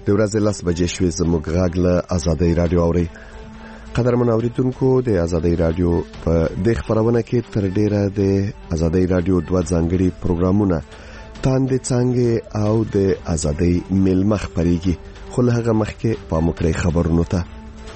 د ورځې 10 بجې شوې. زموږ غږ له آزادۍ رادیو اوري. قدرمن اوریدونکو، د آزادۍ رادیو په د خبرونه کې تر ډیره د آزادۍ رادیو دوه ځانګړي پروګرامونه تاندې څنګه او د آزادۍ ملمخ خبريږي. خو له هغه مخکې په مکرې خبرونو ته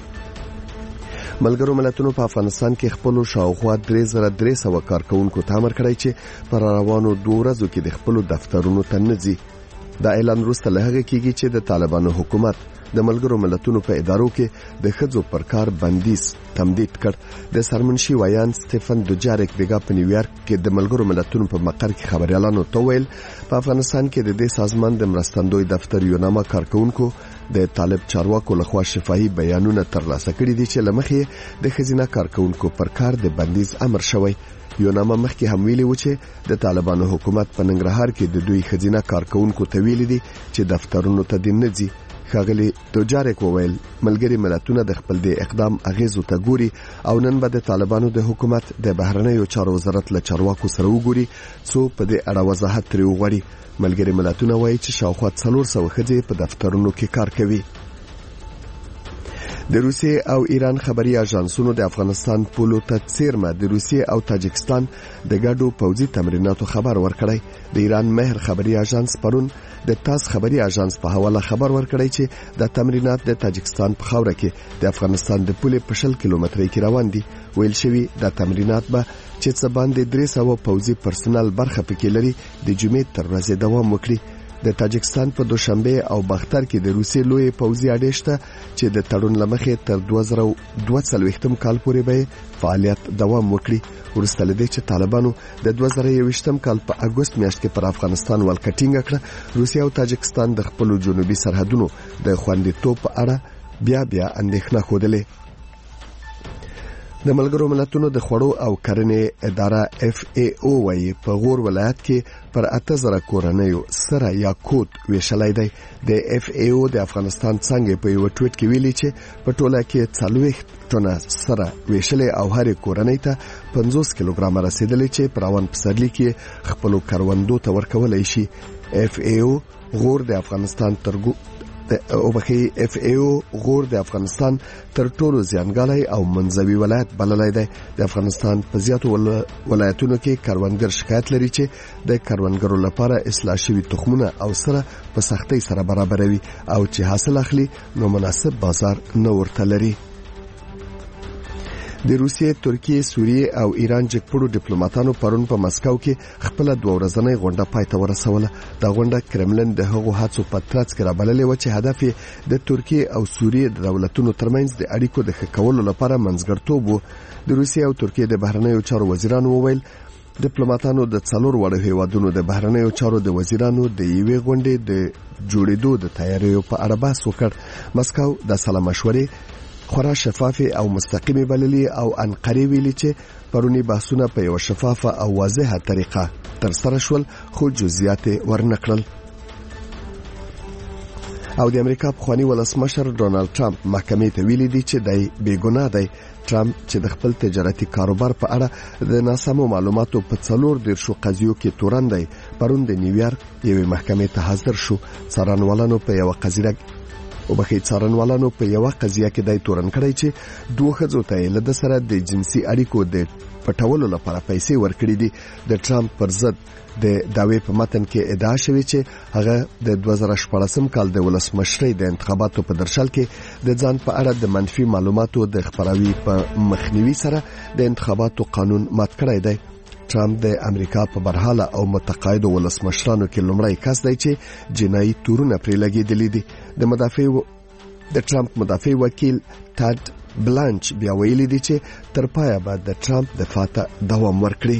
ملګرو ملتونو په افغانستان کې خپل شاوخوا 3300 کارکونکو ته امر کړی چې پر روانو 2 ورځو کې د خپل دفترونو ته نځي. دا اعلان وروسته له هغه کېږي چې د طالبانو حکومت د ملګرو ملتونو په ادارو کې د ښځو پر کار بندیز تمدید کړ. د سرمنشي ویان سټيفن دوجاریک دغه په نیویارک کې د ملګرو ملتونو په مقر کې خبريالانو ته ویل په افغانستان کې د دې سازمان د مرستندوی دفتر یو نامه کارکونکو د طالب چارواکو لخوا شفاهي بیانونه ترلاسه کړي دي چې لمخې د خزینه کارکونکو پر کار د بندیز امر شوی. یو نامه مخکې هم ویلي و چې د طالبانو حکومت په ننګرهار کې د دوی خزینه کارکونکو ته ویلي دي چې دفترونو ته دې نه ځي. ښاغلي دوجاریک وویل ملګری ملتونه د خپل د اقدام اغیزو ته ګوري او نن به د طالبانو د حکومت د بهرنیو چارو وزارت له چارواکو سره وګوري څو په دې اړه وضاحت ترې وغواړي. ملګری ملتونه وایي چې شاوخوا 400 ښځې په دفترونو کې کار کوي. د روسیې او ایران خبري اژانسونو د افغانستان پولو ته څیرمه د روسیې او تاجکستان د ګډو پوځي تمریناتو خبر ورکړی. د ایران مهر خبري اژانس پرون د تاس خبري اژانس په حواله خبر ورکړی چې د تمرینات د تاجکستان په خاوره کې د افغانستان د پولې په 60 کیلومترۍ کې روان دي. ویل شوی د تمرینات به چې څه باندې 300 پوځي پرسنل برخه پکې لري د جمعې تر ورځې دوام وکړي. د تاجکستان په دوشنبه او باختر کې د روسیې لوی پوځي اډې شته چې د تړون لمخې تر 2022 کال پورې به فعالیت دوام وکړي. ورسته لدې چې طالبانو د 2021 کال په اگست میاشت کې پر افغانستان ولکټینګ کړ. روسیه او تاجکستان د خپل جنوبي سرحدونو د خوندیتوب په اړه بیا اندېښنه خوده. د ملګرو ملتونو د خوړو او کرنې اداره FAO وايي په غور ولایت کې پر 8000 کورنیو سره یا کوټ ویشلای دی. د FAO د افغانستان څنګه په یو ټویټ کې ویلي چې په ټوله کې 40 ټنه سره ویشلې او هر کورنۍ ته 50 کیلوګرام رسیدلې چې پراون پسرلی کې خپل کروندو ته ورکولای شي. FAO غور د افغانستان تر ټولو زیانګالای او منځوي ولایت بللای دی. د افغانستان په زیاتو ولایتونو کې کروندګر شکایت لري چې د کروندګرو لپاره اصلاح شوی تخمونه او سره په سختۍ سره برابروي او چې حاصل اخلي نو مناسب بازار نه ورته لري. د روسیې، ترکیې، سوریې او ایران جګپړو ډیپلوماټانو پرون په مسکو کې خپل 2 ورځنۍ غونډه پای ته ورسوله. دا غونډه کرملن د هغو هڅو په ترڅ کې رابللې و چې هدف یې د ترکیې او سوریې د دولتونو ترمنځ د اړیکو د ښه کولو لپاره منځګړتوب و. د روسیې او ترکیې د بهرنیو چارو وزیرانو وویل ډیپلوماټانو د 4 وړو هیوادونو د بهرنیو چارو د وزیرانو د یوې غونډې د جوړېدو د تیاریو په اړه بحث وکړ. مسکو د سلا مشورې خورا شفافه او مستقیمه بللي او انقره ویلي چې پرونی بحثونه په یو شفافه او واضحه طریقه تر سره شول خو جزئیات ورنکړل. او د امریکا پخوانی ولسمشر ډونالد ټرمپ محکمې ته ویلي دي چې دای بیګناه دی. ټرمپ چې د خپل تجارتي کاروبار په اړه د ناسمو معلوماتو په 4 قضیو کې تورن دی پرون د نیویارک یوې محکمې ته حاضر شو. څارنوالانو په یو قضیه کې دای تورن کړی چې 2 ښځو ته له د سره د جنسي اړیکو د پټولو لپاره پیسې ورکړې دي. د ټرمپ پر ضد د داوی په متن کې ادعا شوې چې هغه د 2014 کال د ولسمشرۍ د انتخاباتو په درشل کې د ځان په اړه د منفي معلوماتو د خپراوي په مخنیوي سره د انتخاباتو قانون مات کړی دی. ټرمپ د امریکا په برحاله او متقاعدو ولسمشرانو کې لومړی کس دی چې جنایي تورونه پرې لګېدلې دي. د ټرمپ مدافع وکیل تاد بلانچ بیا ویلي دي چې تر پایه به د ټرمپ دفاع ته دوام ورکړي.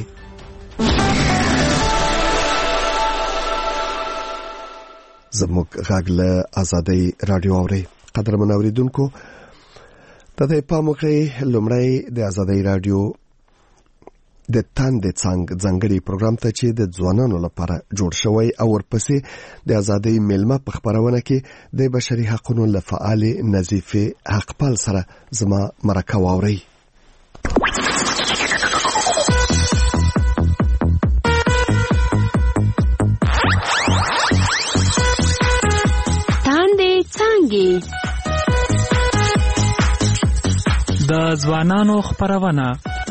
زموږ غږ له آزادۍ رادیو اوري. قدرمن اوریدونکو، د دې پام وکړئ لومړی د آزادۍ رادیو د تاندې ځانګړي پروګرام ته چې د ځوانانو لپاره جوړ شوی او ورپسې د آزادۍ ملمه په خبرونه کې د بشري حقوقو لفعال نظیف حقپال سره زما مرکه واوري. تاندې ځوانانو خپرونه.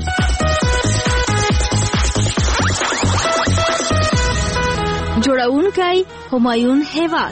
جوړونکی همایون هیواد.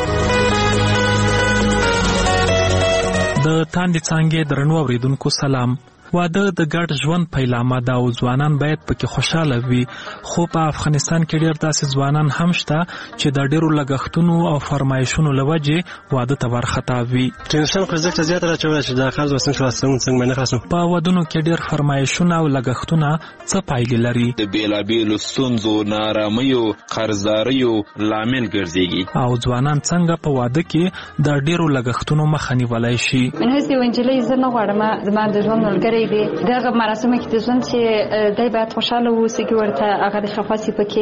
د تاندې څانګې درنو اوریدونکو سلام. واده د ګډ ژوند پیلامه ده او ځوانان باید پکې خوشاله وي، خو په افغانستان کې ډېر داسې ځوانان هم شته چې د ډېرو لګښتونو او فرمایشونو له وجې واده ته ورخطا وي. ټینشن خو زیاته راچولی چې دا قرض وسنګ خلاصوم څنګه نه خلاصوم. په ودونو کې ډېر فرمایشونه او لګښتونه څه پایلې لري؟ د بیلابیلو ستونزو، نارامیو، قرضداریو لامل ګرځېږي. او ځوانان څنګه په واده کې د ډېرو لګښتونو مخه نیولی شي؟ من هسې یو نجلۍ زه نه غواړم زما د ژوند ملګری دی دغه مراسمو کې د ژوند چې دی باید خوشحاله واوسي کې ورته هغه د خفه سي پکې.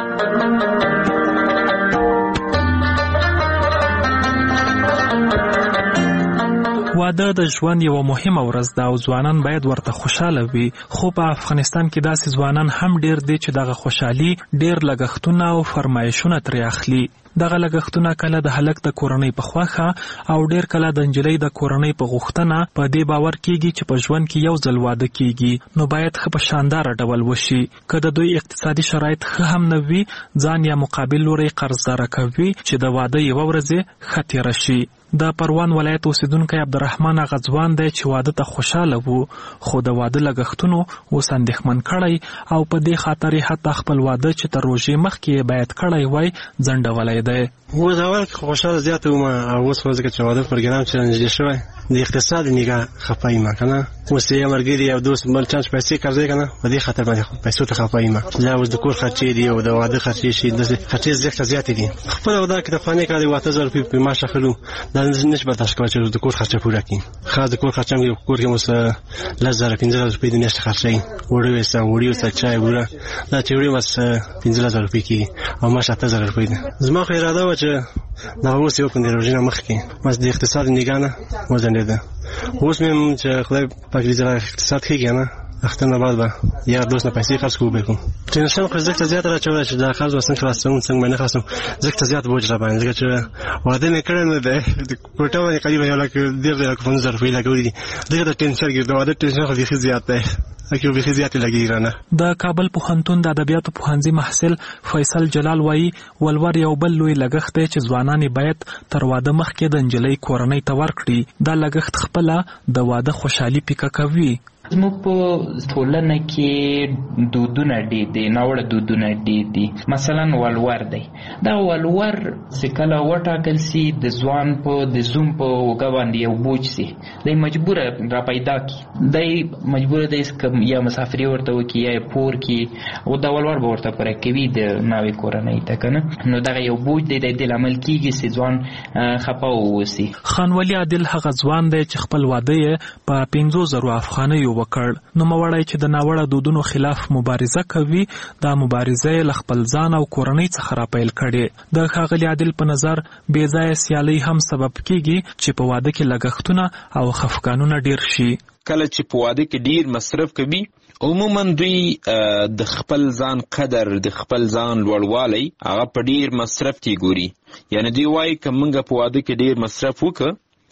واده د ژوند یوه مهمه ورځ ده او ځوانان باید ورته خوشاله وي، خو په افغانستان کې داسې ځوانان هم ډېر دي چې دغه خوشحالي ډېر لګښتونه او فرمایشونه ترې اخلي. دغه لګښتونه کله د هلک د کورنۍ په خوښه او ډېر کله د نجلۍ د کورنۍ په غوښتنه په دې باور کېږي چې په ژوند کې یو ځل واده کېږي، نو باید ښه په شانداره ډول وشي. که د دوی اقتصادي شرایط ښه هم نه وي، ځان یا مقابل لوری قرضداره کوي چې د واده یوه ورځ ښه تېره شي. د پروان ولایت اوسیدونکی عبدالرحمن هغه ځوان دی چې واده ته خوشاله وو، خو د واده لګښتونو اوس اندېښمن کړی او په دې خاطر یې حتی خپل واده چې تر روژې مخکې یې باید کړی وای ځنډولی دی. اوس اول کې خوشاله زیاته وم، اوس خو ځکه چې واده پروګرام چې نږدې شوی د اقتصاد نګاه خفه یم که نه. اوس یې ملګري او دوست بل چانس پیسې قرضوي که نه، په دې خاطر باندې پیسو ته خفه یم. دا اوس د کور خرچې دي او د واده خرچې شي، داسې خرچې زیاتې دي. خپله دا کتابخانې کار دی 8000 روپۍ په معاش اخلو، دا نشي برداشت کولی چې د کور خرچه پوره کړي. خاص د کور خرچه هم کور کې اوس 10000 15,000 روپۍ د میاشتې خرچوي. وړۍ ویسته وړي ویسته چای وړه دا چې وړي بس 15000 روپۍ کېږي او معاش 8000 روپۍ ده. زما خو اراده وه چې دغه اوس یې وکړم د روژې نه مخکې، بس د اقتصاد نګاه نه وځنډېده. اوس مې چې خدای پاک دې زما اقتصاد ښه کړي نه، اختر نه بعد به یا دوست نه پیسې خرڅ کوو بېکو. ټینشن خو زه زیاته راچولی چې دا قرض وسنګ خلاصوم څنګه به نه خلاصوم، ځکه زیات بوج را باندې، ځکه چې واده مې کړی نه دی. د کوټه باندې قریبا 1,50,000 روپۍ لګولي دي، ځکه د ټینشن کې د واده ټینشن خو بیخي زیات دی. د کابل پوهنتون د ادبیاتو پوهنځي محصل فیصل جلال وایي ولور یو بل لوی لګښت دی چې ځوانان باید تر واده مخکې د نجلۍ کورنۍ ته ورکړي. دا لګښت خپله د واده خوشحالي پیکه کوي. زموږ په ټولنه کې دودونه ډېر دي، ناوړه دودونه ډېر دي. مثلا ولور دی، دا ولور چې کله وټاکل سي د ځوان په د زوم په اوږه باندې یو بوج سي، دی مجبوره را پیدا کړي، دی مجبوره دی یا مسافري ورته وکړي یا پور کړي او دا ولور به ورته پوره کوي د ناوې کورنۍ ته که نه. نو دغه یو بوج دی د دې لامل کېږي چې ځوان خفه واوسي. خانولي عادل هغه ځوان دی چې خپل واده یې په 50,000 افغانیو وکړ. نوموړی چې د ناوړه دودونو خلاف مبارزه کوي، دا مبارزه یې له خپل ځان او کورنۍ څخه راپیل کړې. د ښاغلي عادل په نظر بې ځایه سیالۍ هم سبب کېږي چې په واده کې لګښتونه او خفګانونه ډېر شي. کله چې په واده کې ډیر مصرف کوي، عموما دوی د خپل ځان قدر، د خپل ځان لوړوالی هغه په ډیر مصرف کې ګوري. یعنی دوی وایي که موږ په واده کې ډیر مصرف وکړو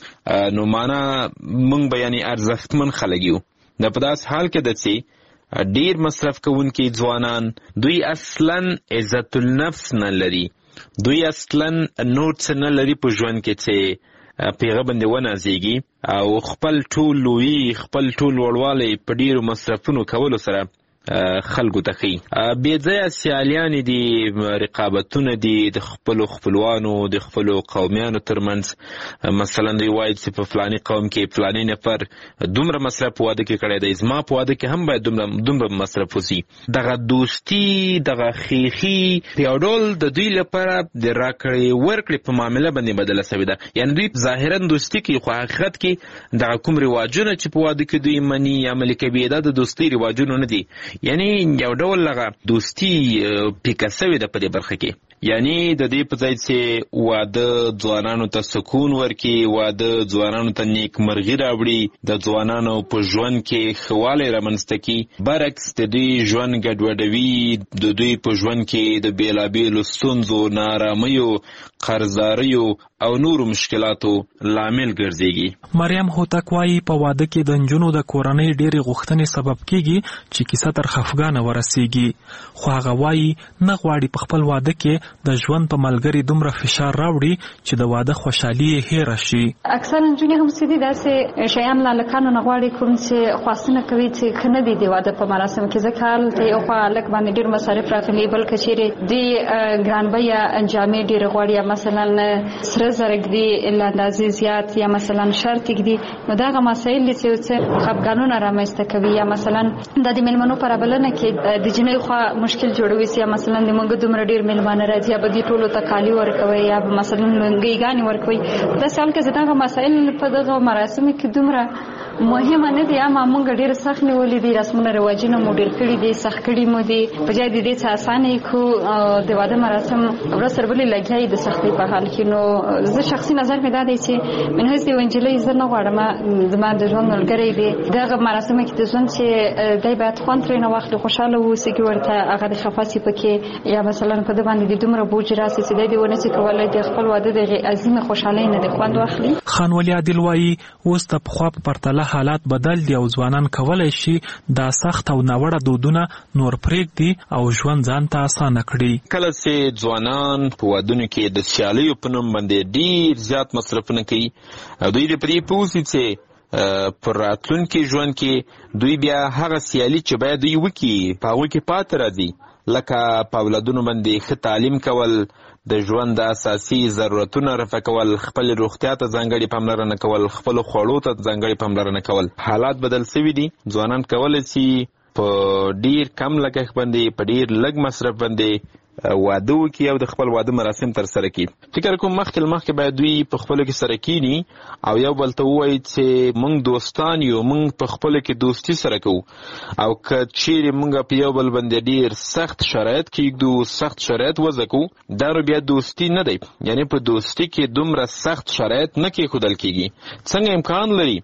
نو معنا موږ به یعنی ارزښتمن خلک یو. دا په داس حال کې ده چې ډیر مصرف کوونکي ځوانان دوی اصلا عزت النفس نه لري، دوی اصلا نور څه نه لري په ژوند کې چې پیغه باندې ونازېږي او خپل ټول لوی خپل ټول وړوالی په ډیرو مصرفونو کولو سره خلکو ته ښي. بې ځایه سیالیانې دي، رقابتونه دي د خپلو خپلوانو د خپلو قومیانو ترمنځ. مثلا دوی وایي چې په فلاني قوم کې فلاني نفر دومره مصرف په واده کې کړی دی، زما په واده کې هم باید دومره مصرف وسي. دغه دوستي، دغه خیخي په یو ډول د دوی لپاره د راکړې ورکړې په معامله باندې بدله سوې ده. یعنې دوی ظاهرا دوستي کوي خو حقیقت کې دغه کوم رواجونه چې په واده کې دوی مني یا عملي کوي دا د دوستۍ رواجونه نه دي. یعنی یو ډول لغه دوستی پیکه سوې ده په دې برخه کې. یعنی د دې په ځای چې واده ځوانانو ته سکون ورکړي، واده ځوانانو ته نیکمرغي راوړي، د ځوانانو په ژوند کې ښه والی رامنځته کړي، برعکس د دوی ژوند ګډوډوي، د دوی په ژوند کې د بېلابېلو ستونزو، نارامیو، قرضداریو او نورو مشکلاتو لامل ګرځېږي. مریم هوتک وایي په واده کې د نجونو د کورنۍ ډېرې غوښتنې سبب کېږي چې کیسه تر خفګانه ورسېږي، خو هغه وایي نه غواړي په خپل واده کې د ژوند په ملګري دومره فشار راوړي چې د واده خوشحالي یې هېره شي. اکثر نجونې هم چې دي داسې شیان له هلکانو نه غواړي کوم چې خواستونه کوي چې ښه نه دي د واده په مراسم کې، ځکه هلته یو خوا هلک باندې ډېر مصارف راغلي، بل که چیرې د ګرانبیه جامې ډېرې غواړي، یا مثلا سره زر ږدي له اندازې زیات، یا مثلا شرط ږدي، نو دغه مسایل دي چې څه خفګانونه رامنځته کوي. یا مثلا د میلمنو په رابلنه کې د جنۍ خوا مشکل جوړوي چې مثلا د موږ دومره ډېر میلمانه راځي، یا به دې ټولو ته کالي ورکوي، یا به مثلا لونګۍ ورکوي. داسې حال کې دغه مسایل په دغه مراسمو کې دومره مهمه نه دي، اما موږ ډېر سخت نیولي دي، رسمونه رواجونه مو ډېر کړي دي، سخت کړي مو دي، په ځای د دې چې اسانه کړو د واده مراسم ورځ تر بلې لګیا یې د سختۍ په حال کې. نو زه شخصي نظر مې دا دی چې من هسې یوه نجلۍ زه نه غواړم زما د ژوند ملګری دی دغه مراسمو کې د ژوند چې دی باید خوند ترېنه واخلي، خوشحاله واوسي، کې ورته هغه د خفه سي پکې، یا مثلا په ده باندې د دومره بوج راسي چې دی دې ونه سي کولی د خپل واده د عظیمې خوشحالۍ نه د خوند واخلي. خان ولی عادل وایي اوس د پخوا په پرتله حالات بدل دي او ځوانان کولی شي دا سخت او ناوړه دودونه نور پرېږدي او ژوند ځان ته اسانه کړي. کله چې ځوانان په وادونو کې د سیالیو په نوم باندې ډېر زیات مصرفونه کوي او دوی د پرې پوه سي چې پر راتلونکي ژوند کې دوی بیا هغه سیالي چې باید دوی وکړي په هغوی کې پاتې راځي، لکه په اولادونو باندې ښه تعلیم کول، د ژوند د اساسي ضرورتونه رفع کول، خپل روغتیا ته ځانګړې پاملرنه کول، خپلو خوړو ته ځانګړې پاملرنه کول. حالات بدل سوي دي، ځوانان کولی شي په ډیر کم لګښت باندې په ډیر لږ مصرف باندې واده وکړي او د خپل واده مراسم تر سره کړي. فکر کوم مخکې باید دوی په خپلو کې سره کینی او یو بل ته ووایي چې موږ دوستان یو، موږ په خپلو کې دوستي سره کوو، او که چیرې موږ په یو بل باندې ډیر سخت شرایط کېږدو، سخت شرایط وضع کوو، دا نو بیا دوستي نه دی. یعنی په دوستي کې دومره سخت شرایط نه کېښودل کېږي. څنګه امکان لري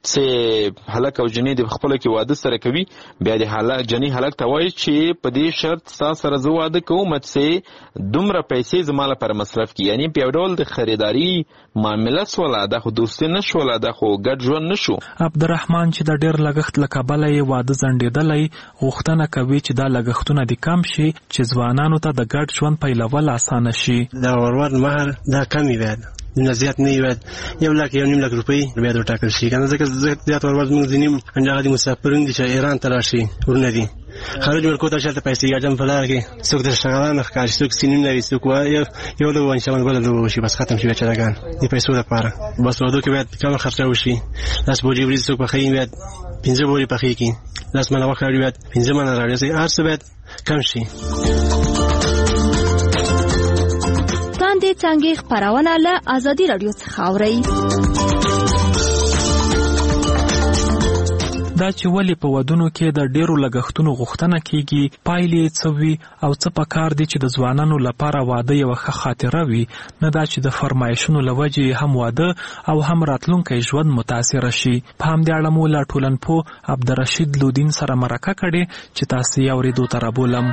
چې هلک او جنۍ د خپلو کې واده سره کوي، بیا د جنۍ هلک ته وایي چې په دې شرط ستا سره زه واده کوم چې دومره پیسې زما لپاره مصرف کړي. یعنی په یو ډول د خریداري معامله سوله، دا خو دوستي نه شوله، دا خو ګډ ژوند نه شو. عبدالرحمن چې د ډېر لګښت له کبله یې واده ځنډېدلی، غوښتنه کوي چې دا لګښتونه دې کم شي چې ځوانانو ته د ګډ ژوند پیلول اسانه شي. دا ورور مهر دا کم وي، باید نه زیات نه وي، 1 لک 1.5 لک روپۍ باید ورټاکل شي، کنه ځکه زیات ورور زموږ ځینې هغه دي مسافرون دي چې ایران ته راشي، ورونه دي خارج ورکو ته شلته پیسې ګاډم په لار کې، څوک د شغالانه ښکاري، څوک سینیم لري، څوک یو لږ وانشمن بله لږ وشي، بس ختم شي بیچارهګان د پیسو لپاره. بس واده کې باید کمه خرچه وشي، 10 بوجۍ وریجې څوک پخوي باید 15 بورې پخې کړي، 10 منه غوښه راوړي باید 15 منه راوړي، هر څه باید کم شي. تاندې څنګه خبرونه له ازادي رادیو څخه اورئ. دا چې ولې په ودونو کې د ډیرو لګښتونو غوښتنه کیږي، پایلې څه وي او څه پکار دي چې د ځوانانو لپاره واده یوه ښه خاطره وي، نه دا چې د فرمایشونو له وجې هم واده او هم راتلونکی ژوند متاثره شي. په همدې اړه مو له ټولنپوه عبدالرشید لودین سره مرکه کړې چې تاسو یې اورېدو ته رابولم.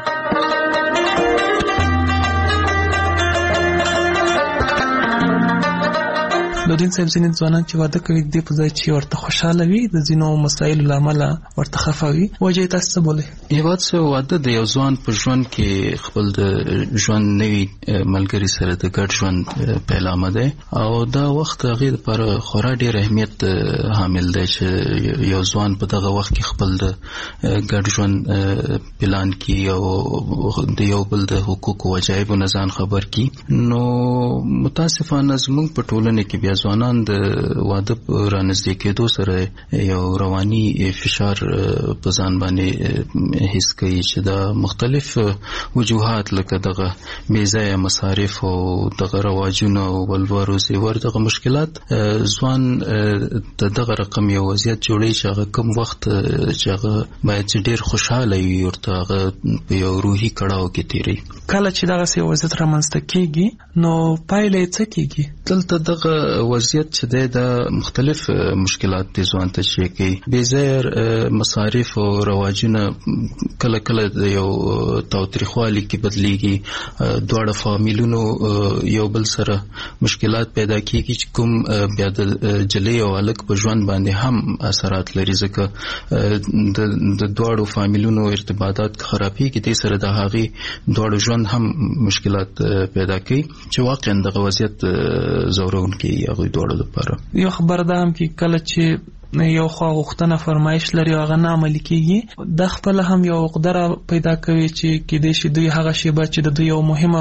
لودین صاحب، ځینې ځوانان چې واده کوي دې په ځای چې ورته خوشحاله وي، د ځینو مسایلو له امله ورته خفه وي، وجه یې تاسو څه بولئ؟ هېواد څه واده د یو ځوان په ژوند کې خپل د ژوند نوي ملګري سره د ګډ ژوند پیلامه دی او دا وخت هغې دپاره خورا ډېر اهمیت حامل دی چې یو ځوان په دغه وخت کې خپل د ګډ ژوند پلان کړي او د یو بل د حقوقو وجایبو نه ځان خبر کړي. نو متاسفانه زموږ په ټولنه کې بیا ځوانان د واده رانږدې کېدو سره یو رواني فشار په ځان باندې حس کوي چې دا مختلف وجوهات لکه دغه بې ځایه مصارف او دغه رواجونه او ولور او زیور دغه مشکلات ځوان د دغه رقم یو وضعیت جوړوي چې هغه کوم وخت چې هغه باید چې ډېر خوشحاله وي ورته هغه په یو روحي کړاو کې تېروي. کله چې دغه سی وضعیت رامنځته کیږي نو پایله څه کیږي؟ دلته دغه وضعیت چې دی د مختلف مشکلات دي ځوان ته چې کوي بې مصارف او رواجونه کله کله د یو تاوتریخوالي کې بدلیږي، دواړه فامیلونو یو بل سره مشکلات پیدا کیږي چې کوم بیا د جلۍ او هلک په ژوند باندې هم اثرات لري، ځکه د دواړو فامیلونو ارتباطات خرابېږي، دې سره د هغې دواړو ژوند هم مشکلات پیدا کوي چې واقعا دغه وضعیت ځورونکی هغوی دواړو لپاره. یو خبر ده هم کې کله چې یو خوا غوښتنه فرمایش لري هغه نه عملي کیږي، د خپل هم یو قدره پیدا کوي چې کېدای شي دوی هغه شیبه چې د دوی یو مهمه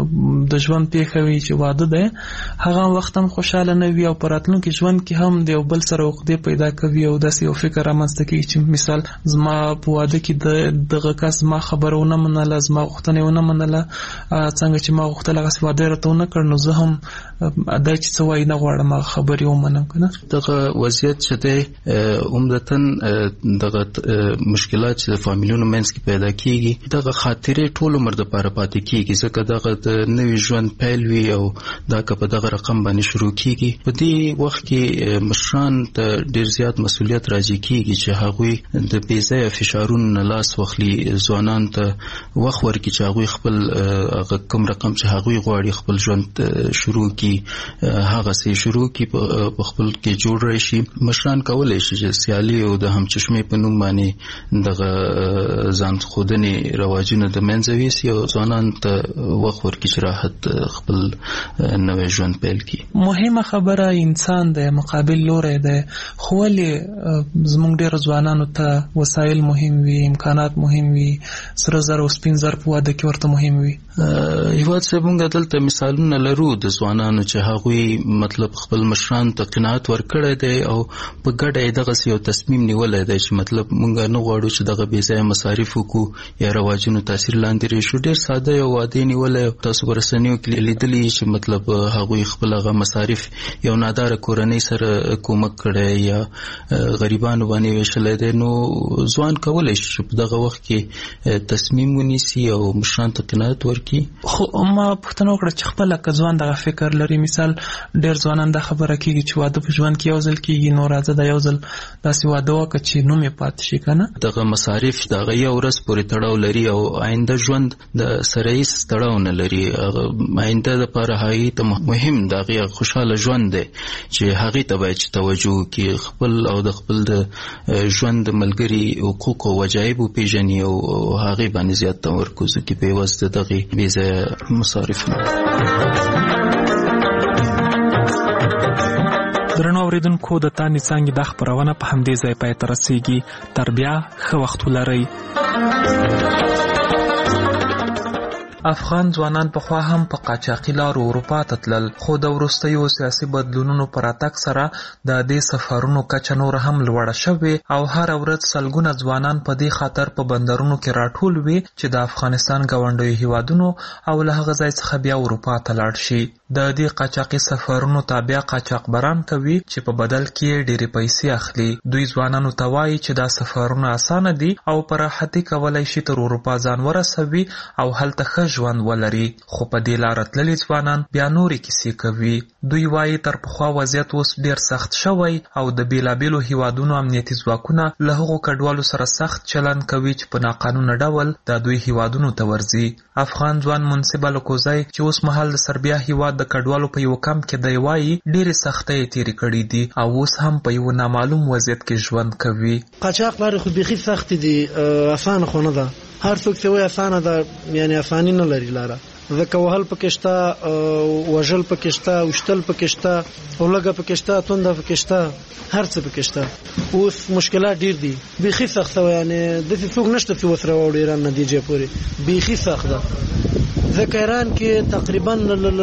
د ژوند پیښه وي چې واده ده هغه وخت هم خوشاله نه وي او په راتلونکي ژوند کې هم د یو بل سره عقدې پیدا کوي او داسې یو فکر رامنځته کېږي چې مثال زما په واده کې دغه کس زما خبره ونه منله، زما غوښتنه ونه منله، څنګه چې ما غوښتل هغسې واده یې راته ونه کړ نو زه هم دا چې څه وایي نه غواړم هغه خبرې ومنم که نه. دغه وضعیت چې دی عمدتاً دغه مشکلات چې د فامیلونو منځ کې پیدا کیږي دغه خاطرې ټول عمر دپاره پاتې کیږي، ځکه دغه د نوي ژوند پیل وي او دا که په دغه رقم باندې شروع کیږي په دې وخت کې مشران ته ډېر زیات مسؤلیت راجع کیږي چې هغوی د بې ځایه فشارونو نه لاس واخلي، ځوانانو ته وخت ورکړي چې هغوی خپل هغه کوم رقم چې هغوی غواړي خپل ژوند شروع کړي هغسې شروع کړي په خپل کې جوړ راشي. مشران کولی شي چې سیالي او د همچشمې په نوم باندې دغه ځان ښودنې رواجونه د منځه ویسي او ځوانانو ته وخت ورکړي چې راحت خپل نوی ژوند پیل کړي. مهمه خبره انسان دی، مقابل لوری دی، خو ولې زموږ ډېرو ځوانانو ته وسایل مهم وي، امکانات مهم وي، سره زر او سپین زر په واده کې ورته مهم وي؟ هیواد صاحب موږ دلته مثالونه لرو د ځوانانو چې هغوی مطلب خپل مشرانو ته قناعت ورکړی دی او په ګډه یې دغسې یو تصمیم نیولی دی چې مطلب موږ نه غواړو چې دغه بې ځایه مصارف وکړو یا رواجونو تاثیر لاندې راشو. ډېر ساده یو واده یې نیولی او تاسو په رسنیو کې لیدلي چې مطلب هغوی خپل هغه مصارف یو ناداره کورنۍ سره کومک کړی یا غریبانو باندې ویشلی دی، نو ځوان کولی شي چې په دغه وخت کې تصمیم ونیسي او مشرانو ته قناعت ورکړي. خو ما پوښتنه وکړه چې خپله که ځوان دغه فکر لري، مثال ډېر ځوانان دا خبره کېږي چې واده په ژوند کې یو ځل کېږي نو راځه دا یو ځل داسې واده وکړه چې نوم یې پاتې شي که نه. دغه مصارف د هغه یو ورځ پورې تړاو لري او آینده ژوند د سره هېڅ تړاو نه لري. آینده دپاره هغې ته مهم د هغې خوشحاله ژوند دی چې هغې ته باید چې توجه وکړي، خپل او د خپل د ژوند د ملګري حقوق او وجایب وپېژني او هغې باندې زیات تمرکز وکړي په عوض د دغې بې ځایه مصارف. درنو اوریدونکو د تانې څانګې دا خپرونه په همدې ځای پای ته رسیږي. تر بیا ښه وخت ولرئ. افغان ځوانان پخوا هم په قاچاقي لارو اروپا ته تلل، خو د وروستیو سیاسي بدلونونو په راتګ سره د دې سفرونو کچه نور هم لوړه شوې او هره ورځ سلګونه ځوانان په دې خاطر په بندرونو کې راټول وي چې د افغانستان ګاونډیو هیوادونو او له هغه ځای څخه بیا اروپا ته لاړ شي. د دې قاچاقي سفرونو تابع قاچاقبران کوي چې په بدل کې ډېرې پیسې اخلي. دوی ځوانانو ته وایي چې دا سفرونه اسانه دي او په راحتي کولی شي تر اروپا ځان ورسوي او هلته ښه ژوند ولري. خو په دې لاره تللي ځوانان بیا نورې کیسې کوي. دوی وایي تر پخوا وضعیت اوس ډېر سخت شوی او د بېلابېلو هیوادونو امنیتي ځواکونه له هغو کډوالو سره سخت چلند کوي چې په ناقانونه ډول د دوی هیوادونو ته ورځي. افغان ځوان منصب الکوزی چې اوس مهال د سربیا هیواد د کډوالو په یو کمپ کې دی وایي ډېرې سختۍ یې تېرې کړي دي او اوس هم په یو نامعلوم وضعیت کې ژوند کوي. قاچاق لارې خو بیخي سختې دي، اسانه خو نه ده. هر څوک چې وایي اسانه ده یعنی اساني نه لري لاره، ځکه وهل پکې شته، وژل پکې شته، وشتل پکې شته، اولګه پکې شته، تونده پکې شته، هر څه پکې شته. اوس مشکلات ډېر دي، بیخي سخت شوی، یعنی داسې څوک نشته چې اوس راوړي ایران نه دیجې پورې، بیخي سخت ده. ځکه ایران کې تقریبا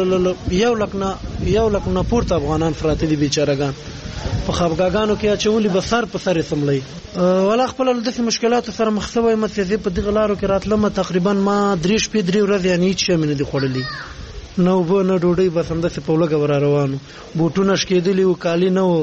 1 لک نه پورته افغانان پراته دي بیچارهګان، په خفګاګانو کې اچولي به سر په سر یې سملئ. ولا خپل داسې مشکلاتو سره مخ شوی یم چې زه په دغه لارو کې راتلم تقریبا ما 3 شپې 3 ورځې یعنې هېڅ شی مې نه دي خوړلي، نه اوبه نه ډوډۍ، بس همداسې په لږه ور روانو. بوټونه شکېدلي وو، کالي نه وو،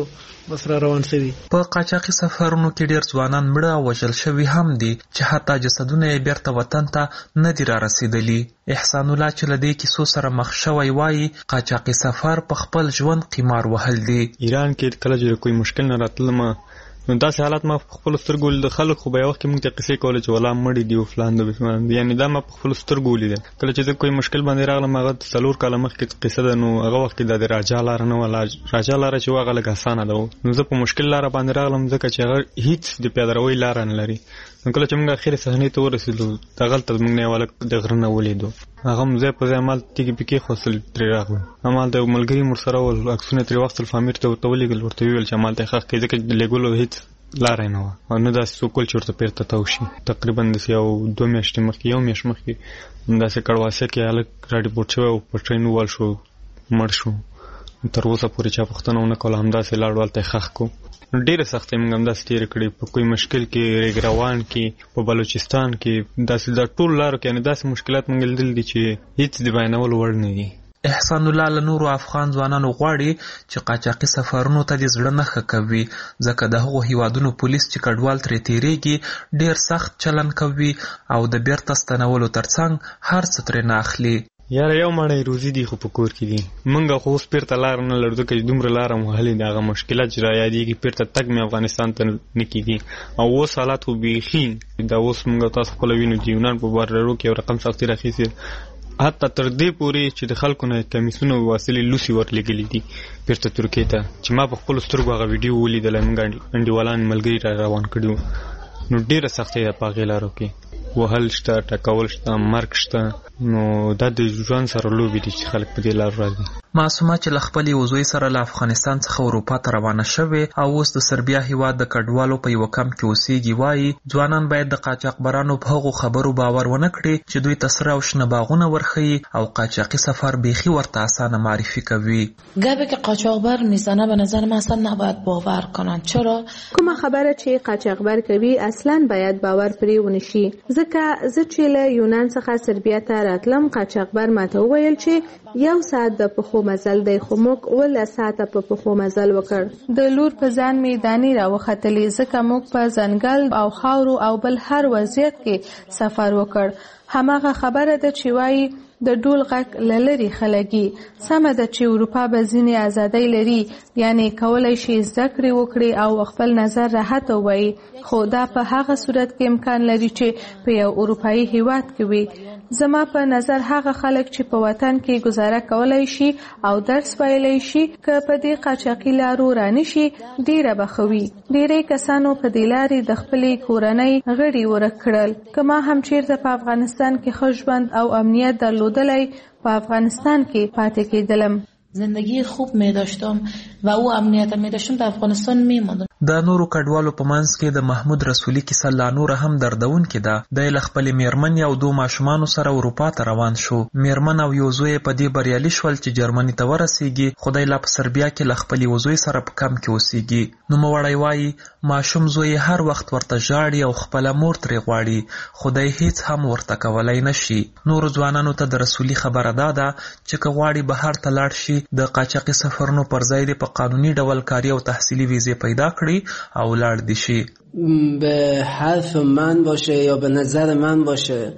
بس را روان شوي. په قاچاقي سفرونو کې ډیر ځوانان مړه او وژل شوي هم دي چې حتی جسدونه یې بیرته وطن ته نه دي را رسیدلي. احسان الله چې له دې کیسو سره مخ شوی وایي قاچاقي سفر په خپل ژوند قمار وهل دي. ایران کې کله چې کوئی مشکل نه راتلم نو داسې حالات ما په خپل سترګو د خلک خو به یو وخت کې موږ ته قصې کولې چې ولا مړي دي او فلان د بسمان یعنی دا ما په خپل سترګو ولیدل. کله چې زه کوئی مشکل باندې راغلم هغه 4 کاله مخکې قصه ده نو هغه وخت کې د راجا لار نه ولا راجا لار چې هغه لږ اسانه ده نو زه په مشکل لار باندې راغلم ځکه چې هغه هیڅ د پیادروي لار نه لري. نو کله چې موږ اخر صحنې ته ورسېدو دا غلطه موږ نه ولا د غرنه ولیدو هغه مزه په ځای مال تیګي پکې خوصل تر راغلو امال د ملګری مر سره ول عکسونه تر وخت الفامیر ته ورتولېګل ورته ویل چې مال ته خخ کې ځکه لګولو هیڅ لارې نه و او نو داسې سوکول چې ورته پیرته تاوشي تقریبا داسې یو 2 میاشتې مخکې یو میاشت مخکې داسې کړواسه کې هلک راډیپورټ شوی او په ټرین ووال شو مړ شو. تر اوسه پورې چا پوښتنه ونه کوله همداسې لاړ والته خښ کو. ډېرې سختۍ موږ همداسې تېرې کړې په کوئی مشکل کې ریګ روان کې په بلوچستان کې داسې دا ټول لارو کې یعنې داسې مشکلات موږ لیدل دي چې هېڅ د بیانولو وړ نه دي. احسان الله له نورو افغان ځوانانو غواړي چې قاچاقي سفرونو ته د زړه نه ښه کوي ځکه د هغو هیوادونو پولیس چې کډوال ترې تیریږي ډیر سخت چلن کوي او د بیرته ستنولو ترڅنګ هر څه ترې نه اخلي. یاره یو مړی روزي دي خو په کور کې دي موږ خو اوس بیرته لار نه لرو ځکه چې دومره لاره مو وهلې دي هغه مشکلات چې را یادېږي بیرته تګ مې افغانستان ته نه کېږي او اوس حالات خو بیخي دا اوس موږ تاسو خپله وینو چې یونان په بارډرو کې یو رقم سختي راخیستې حتی تر دې پورې چې د خلکو نه کمیسونه وسیلې لوسي ورلېږلي دي بیرته ترکیې ته چې ما په خپلو سترګو هغه ویډیو ولیدلی موږ انډیوالان ملګري را روان کړي نو ډېره سختۍ ده په هغې لارو کې وهل شته ټکول شته مرګ شته نو دا د ژوند سره لوبې دي چې خلک په دې لارو راځي. معصومه چې له خپلې وزوی سره له افغانستان څخه اروپا ته روانه شوې او اوس د سربیا هیواد د کډوالو په یوه کمپ کې اوسېږي وایي ځوانان باید د قاچاقبرانو په هغو خبرو باور ونه کړي چې دوی ته سره او شنه باغونه ورښیي او قاچاقي سفر بیخي ورته اسانه معرفي کوي. گپی که قاچاقبر میزنه به نظر من اصلا نباید باور کنن. چرا؟ کومه خبره چې قاچاقبر کوي اصلا باید باور پرې ونشي ځکه زه چې له یونان څخه سربیا ته راتلم قاچاقبر ماته وویل چې 1 ساعت د پښو مزل دی خو موږ 12 ساعته په پښو مزل وکړ. د لور په ځان مې دانې راوختلې ځکه موږ په ځنګل او خاورو او بل هر وضعیت کې سفر وکړ. هماغه خبره ده چې وایي د ډول غږ له لرې خلګي سمه ده چې اروپا به ځینې ازادۍ لري یعنی کولی شي زده کړې وکړي او خپل نظر راحت ووایي خو دا په هغه صورت کې امکان لري چې په یو اروپایي هیواد کې وي. زما په نظر هغه خلک چې په وطن کې گزاره کولی شي او درس ویلی شي که په دې قاچاقي لارو رانشي ډیره بخوي. ډیری کسانو په دې لارې د خپلې کورنۍ غړي ورک کړل. که ما هم چیرته په افغانستان کې ښه ژوند او امنیت درلودلی په افغانستان کې پاتې کېدلم. زندگی خوب می داشتم و او امنیت می داشتم در افغانستان می ماندم. د نورو کډوالو په منځ کې د محمود رسولي کیسه لا نوره هم دردونکې ده. دی له خپلې میرمنې او 2 ماشومانو سره اروپا ته روان شو. میرمن او یو زوی په دې بریالي شول چې جرمني ته ورسیږي خو دی لا په سربیا کې له خپلې وزوی سره په کمپ کې اوسیږي. نوموړی وایي ماشوم زوی هر وخت ورته ژاړي او خپله مور ترې غواړي خو دی هیڅ هم ورته کولی نشي. نورو ځوانانو ته د رسولي خبره دا ده چې که غواړي بهر ته لاړ شي د قاچاقي سفرونو پر ځای دې په قانوني ډول کاري او تحصیلي ویزې پیدا کړي او لاړ دي شي. به حرف من باشه یا به نظر من باشه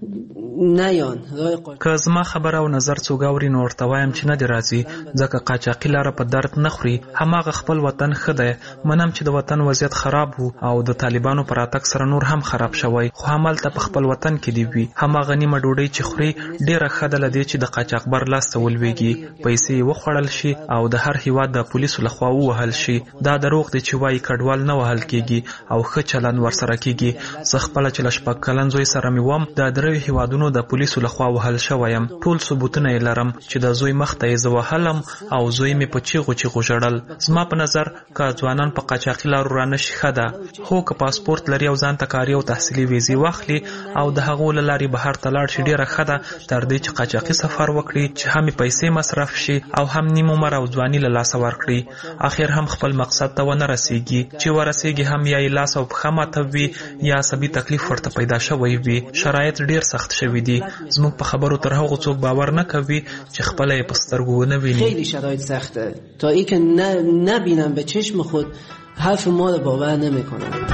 نیان که زما خبره او نظر څوک اوري نو ورته وایم چې نه دی راځي ځکه قاچاقي لاره په درد نه خوري. هماغه خپل وطن ښه دی. منم چې د وطن وضعیت خراب وو او د طالبانو پر راتګ سره نور هم خراب شوی خو همالته په خپل وطن کې دی وي. هماغه نیمه ډوډۍ چې خوري ډیره ښه ده له دې چې د قاچاقبر لاس ته ولویږي پیسې یې وخوړل شي او د هر هیواد د پولیسو لخوا ووهل شي. دا دروغ دی چې وایي کډوال نه وهل کېږي او ښه چلند ورسره کېږي. زه خپله چې له 6 کلن زوی سره مې وم د دریو هیوادونو د پولیسو لخوا وهل شویم. ټول ثبوتونه یې لرم چې د زوی مخ ته یې زه وهلم او زوی مې په چیغو چیغو ژړل. زما په نظر که ځوانان په قاچاقي لارو رانشي ښه ده خو که پاسپورت لري او ځان ته کاري او تحصیلي ویزې واخلي او د هغو له لارې بهر ته لاړ شي ډېره ښه ده تر دې چې قاچاقي سفر وکړي چې هم پیسې مصرف شي او هم نیم عمر او ځواني له لاسه ورکړي. اخر هم خپل مقصد ته ونه رسیږي چې ورسیږي هم یا کله لاس او پښه ماتوي یا عصبي تکلیف ورته پیدا شوی وي. شرایط ډیر سخت شوي دي. زموږ په خبرو تر هغو څوک باور نه کوي چې خپل یې په سترګو ونه ویني. خیلی شرایط سخته تا ای که نبینم به چشم خود حرف ما رو باور نمیکنم.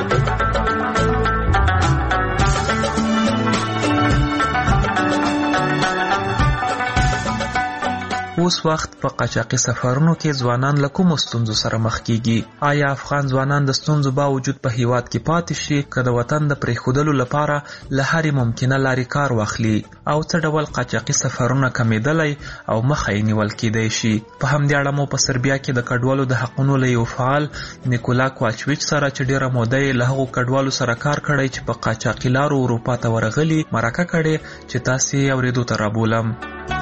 اوس وخت په قاچاقي سفرونو کې ځوانان له کومو ستونزو سره مخ کیږي؟ آیا افغان ځوانان د ستونزو باوجود په هیواد کې پاتې شي که د وطن د پرېښودلو لپاره له هرې ممکنه لارې کار واخلي؟ او څه ډول قاچاقي سفرونه کمیدلی او مخه یې نیول کیدی شي؟ په همدې اړه مو په سربیا کې د کډوالو د حقونو له یو فعال نیکولا کوواچویچ سره چې ډېره موده یې له هغو کډوالو سره کار کړی چې په قاچاقي لارو اروپا ته ورغلي مرکه کړې چې تاسې یې اورېدو ته رابولم.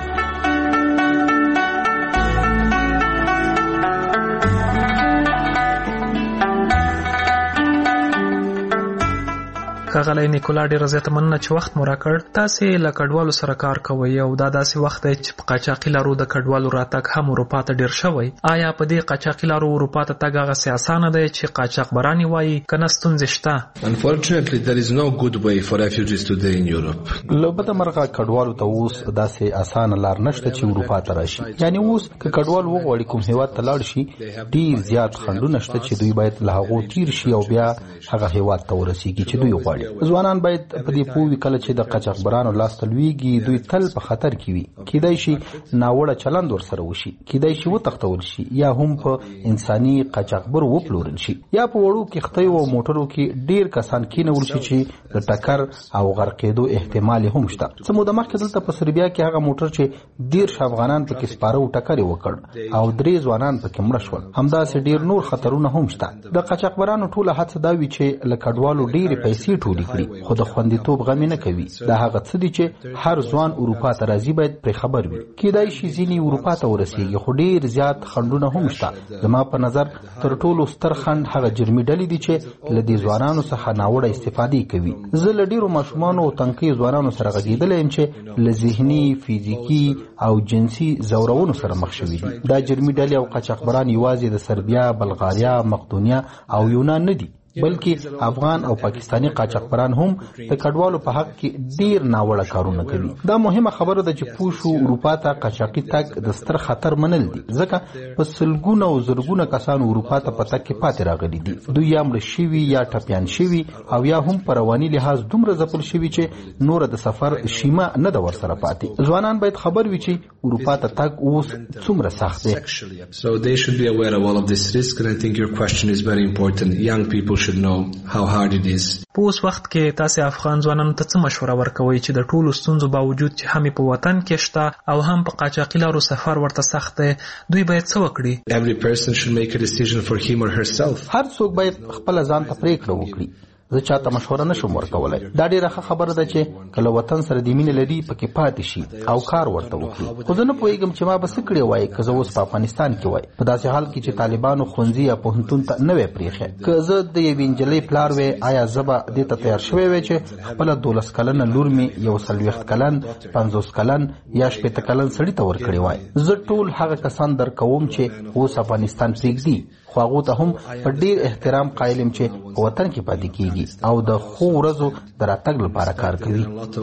ښاغلی نیکولا ډېره زیاته مننه چې وخت مو راکړ. تاسې له کډوالو سره کار کوئ او دا داسې وخت دی چې په قاچاقي لارو د کډوالو راتګ هم اروپا ته ډېر شوی. آیا په دې قاچاقي لارو اروپا ته تګ هغسې اسانه دی چې قاچاقبران یې وایي که نه ستونزې شته؟ Unfortunately, there is no good way for refugees today in Europe. له بده مرغه کډوالو ته اوس داسې اسانه لار نشته چې اروپا ته راشي. یعنی اوس که کډوال وغواړي کوم هیواد ته لاړ شي ډېر زیات خنډونه شته چې دوی باید له هغو تیر شي او بیا هغه هیواد ته ورسیږي چې دوی غواړي. ځوانان باید په دې پوه وي کله چې د قاچاقبرانو لاس ته لویږي دوی تل په خطر کې وي. کیدای شي ناوړه چلند ورسره وشي، کیدای شي وتښتول شي یا هم په انساني قاچاقبر وپلورل شي، یا په وړو کښتیو او موټرو کې ډیر کسان کینول شي چې د ټکر او غرقېدو احتمال هم شته. څه موده مخکې دلته په سربیا کې هغه موټر چې 13 افغانان پکې سپاره او ټکر یې وکړ او 3 ځوانان پکې مړه شول. همداسې ډیر نور خطرونه هم شته. د قاچاقبرانو ټوله هڅه دا وي چې له کډوالو ډېرې پیسې ټولې کړي خو د خوندیتوب غم نه کوي. دا هغه څه دي چې هر ځوان اروپا ته راځي باید پرې خبر وي. کیدای شي ځینې اروپا ته ورسیږي خو ډیر زیات خنډونه هم شته. زما په نظر تر ټولو ستر خنډ هغه جرمي ډلې دي چې له دې ځوانانو څخه ناوړه استفادې کوي. زه له ډیرو ماشومانو او تنکي ځوانانو سره غږېدلی یم چې له ذهني، فزیکي او جنسي ځورونو سره مخ شوي دي. دا جرمي ډلې او قاچاقبران یوازې د سربیا، بلغاریا، مقدونیا او یونان نه دي بلکې افغان او پاکستانی قاچاقبران هم د کډوالو په حق کې ډیر ناوړه کارونه کوي. دا مهمه خبره ده چې پوه شو اروپا ته قاچاقي تګ د ستر خطر منل دي ځکه په سلګونه او زرګونه کسان اروپا ته په تګ کې پاتې راغلي دي. دوی یا مړه شوي یا ټپیان شوي او یا هم په رواني لحاظ دومره ځپل شوي چې نور د سفر شیمه نه ده ورسره پاتې. ځوانان باید خبر وي چې اروپا ته تګ اوس څومره سخت دی. So they should be aware of all of this risk and I think your question is very important. Young people should know how hard it is. په اوس وخت کې تاسې افغان ځوانانو ته څه مشوره ورکوئ چې د ټولو ستونزو باوجود چې هم په وطن کې شته او هم په قاچاقي لارو سفر ورته سخت دی دوی باید څه وکړي؟ Every person should make a decision for him or herself. هر څوک باید خپل ځان ته پریکړه وکړي. زه چاته مشوره نشم ورکولای. دا ډیره ښه خبره ده چې کله وطن سره د مینې لري پکې پاتې شي او کار ورته وکړي. خو زه نه پوهیږم چې ما به څه کړی وای که زه اوس په افغانستان کې وای په داسې حال کې چې طالبانو ښوونځي یا پوهنتون ته نه وی پرېښی. که زه د یوې نجلۍ پلار وی آیا زه به دې ته تیار شوی وی چې خپله 12 کلنه لور مې 40 کلن 50 کلن یا 60 کلن سړي ته ورکړی وای. زه ټول هغه کسان درکوم چې اوس افغانستان پرېږدي خو هغو ته هم په ډیر احترام قایل یم چې په وطن کې پاتې کیږي او د ښو ورځو د راتګ لپاره کار کوي.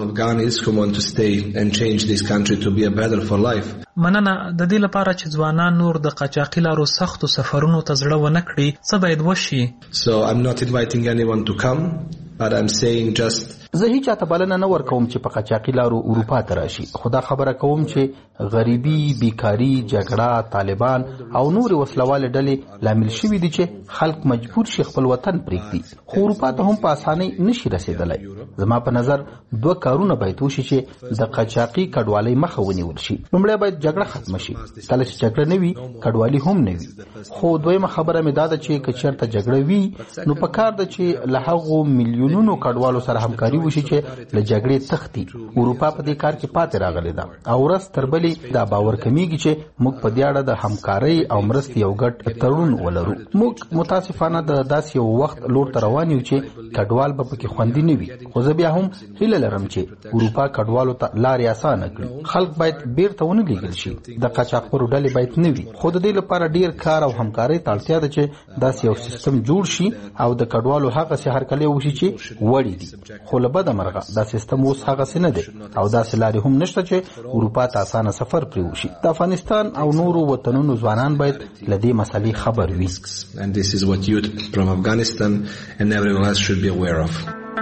مننه. د دې لپاره چې ځوانان نور د قاچاقي لارو سختو سفرونو ته زړه ونه کړي څه باید وشي؟ So I'm not inviting anyone to come but I'm saying just زه هیچ چاته بلنه نه ورکوم چې په قاچاقي لارو اروپا ته راشي. خو دا خبره کوم چې غریبي، بیکاري، جګړه، طالبان او نور وسلوالې ډلې لامل شوي دي چې خلک مجبور شي خپل وطن پرېږدي. خو اروپا ته هم په اسانۍ نشي رسېدلی. زما په نظر 2 کارونه باید وشي چې د قاچاقي کډوالۍ مخه ونیول شي. لومړی باید جګړه ختمه شي. کله چې جګړه نه وي کډوالي هم نه وي. خو دویمه خبره مې دا ده چې که چېرته جګړه وي نو پکار ده چې له هغو میلیونونو کډوالو سره همکاري وشي چې له جګړې تختی اروپا په دې کار کې پاتې راغلی ده او ورځ تر بلې دا باور کمیږي چې موږ په دې اړه د همکارۍ او مرستې یو ګډ تړون ولرو. موږ متاسفانه د داسې یو وخت لور ته روان یو چې کډوال به پکې خوندي نه وي، خو زه بیا هم هیله لرم چې اروپا کډوالو ته لارې اسانه کړي. خلک باید بیرته ونه لیږل شي، د قاچاقبرو ډلې باید نه وي، خو د دې لپاره ډیر کار او همکارۍ ته اړتیا ده چې داسې یو سیستم جوړ شي او د کډوالو هغسې هرکلی وشي چې وړي دي. خو له بده مرغه دا سیستم اوس هغسې نه دی او داسې لارې هم نشته چې اروپا ته اسانه سفر پرې وشي. د افغانستان او نورو وطنونو ځوانان باید له دې مسلې خبر وي. And this is what youth from Afghanistan and everyone else should be aware of.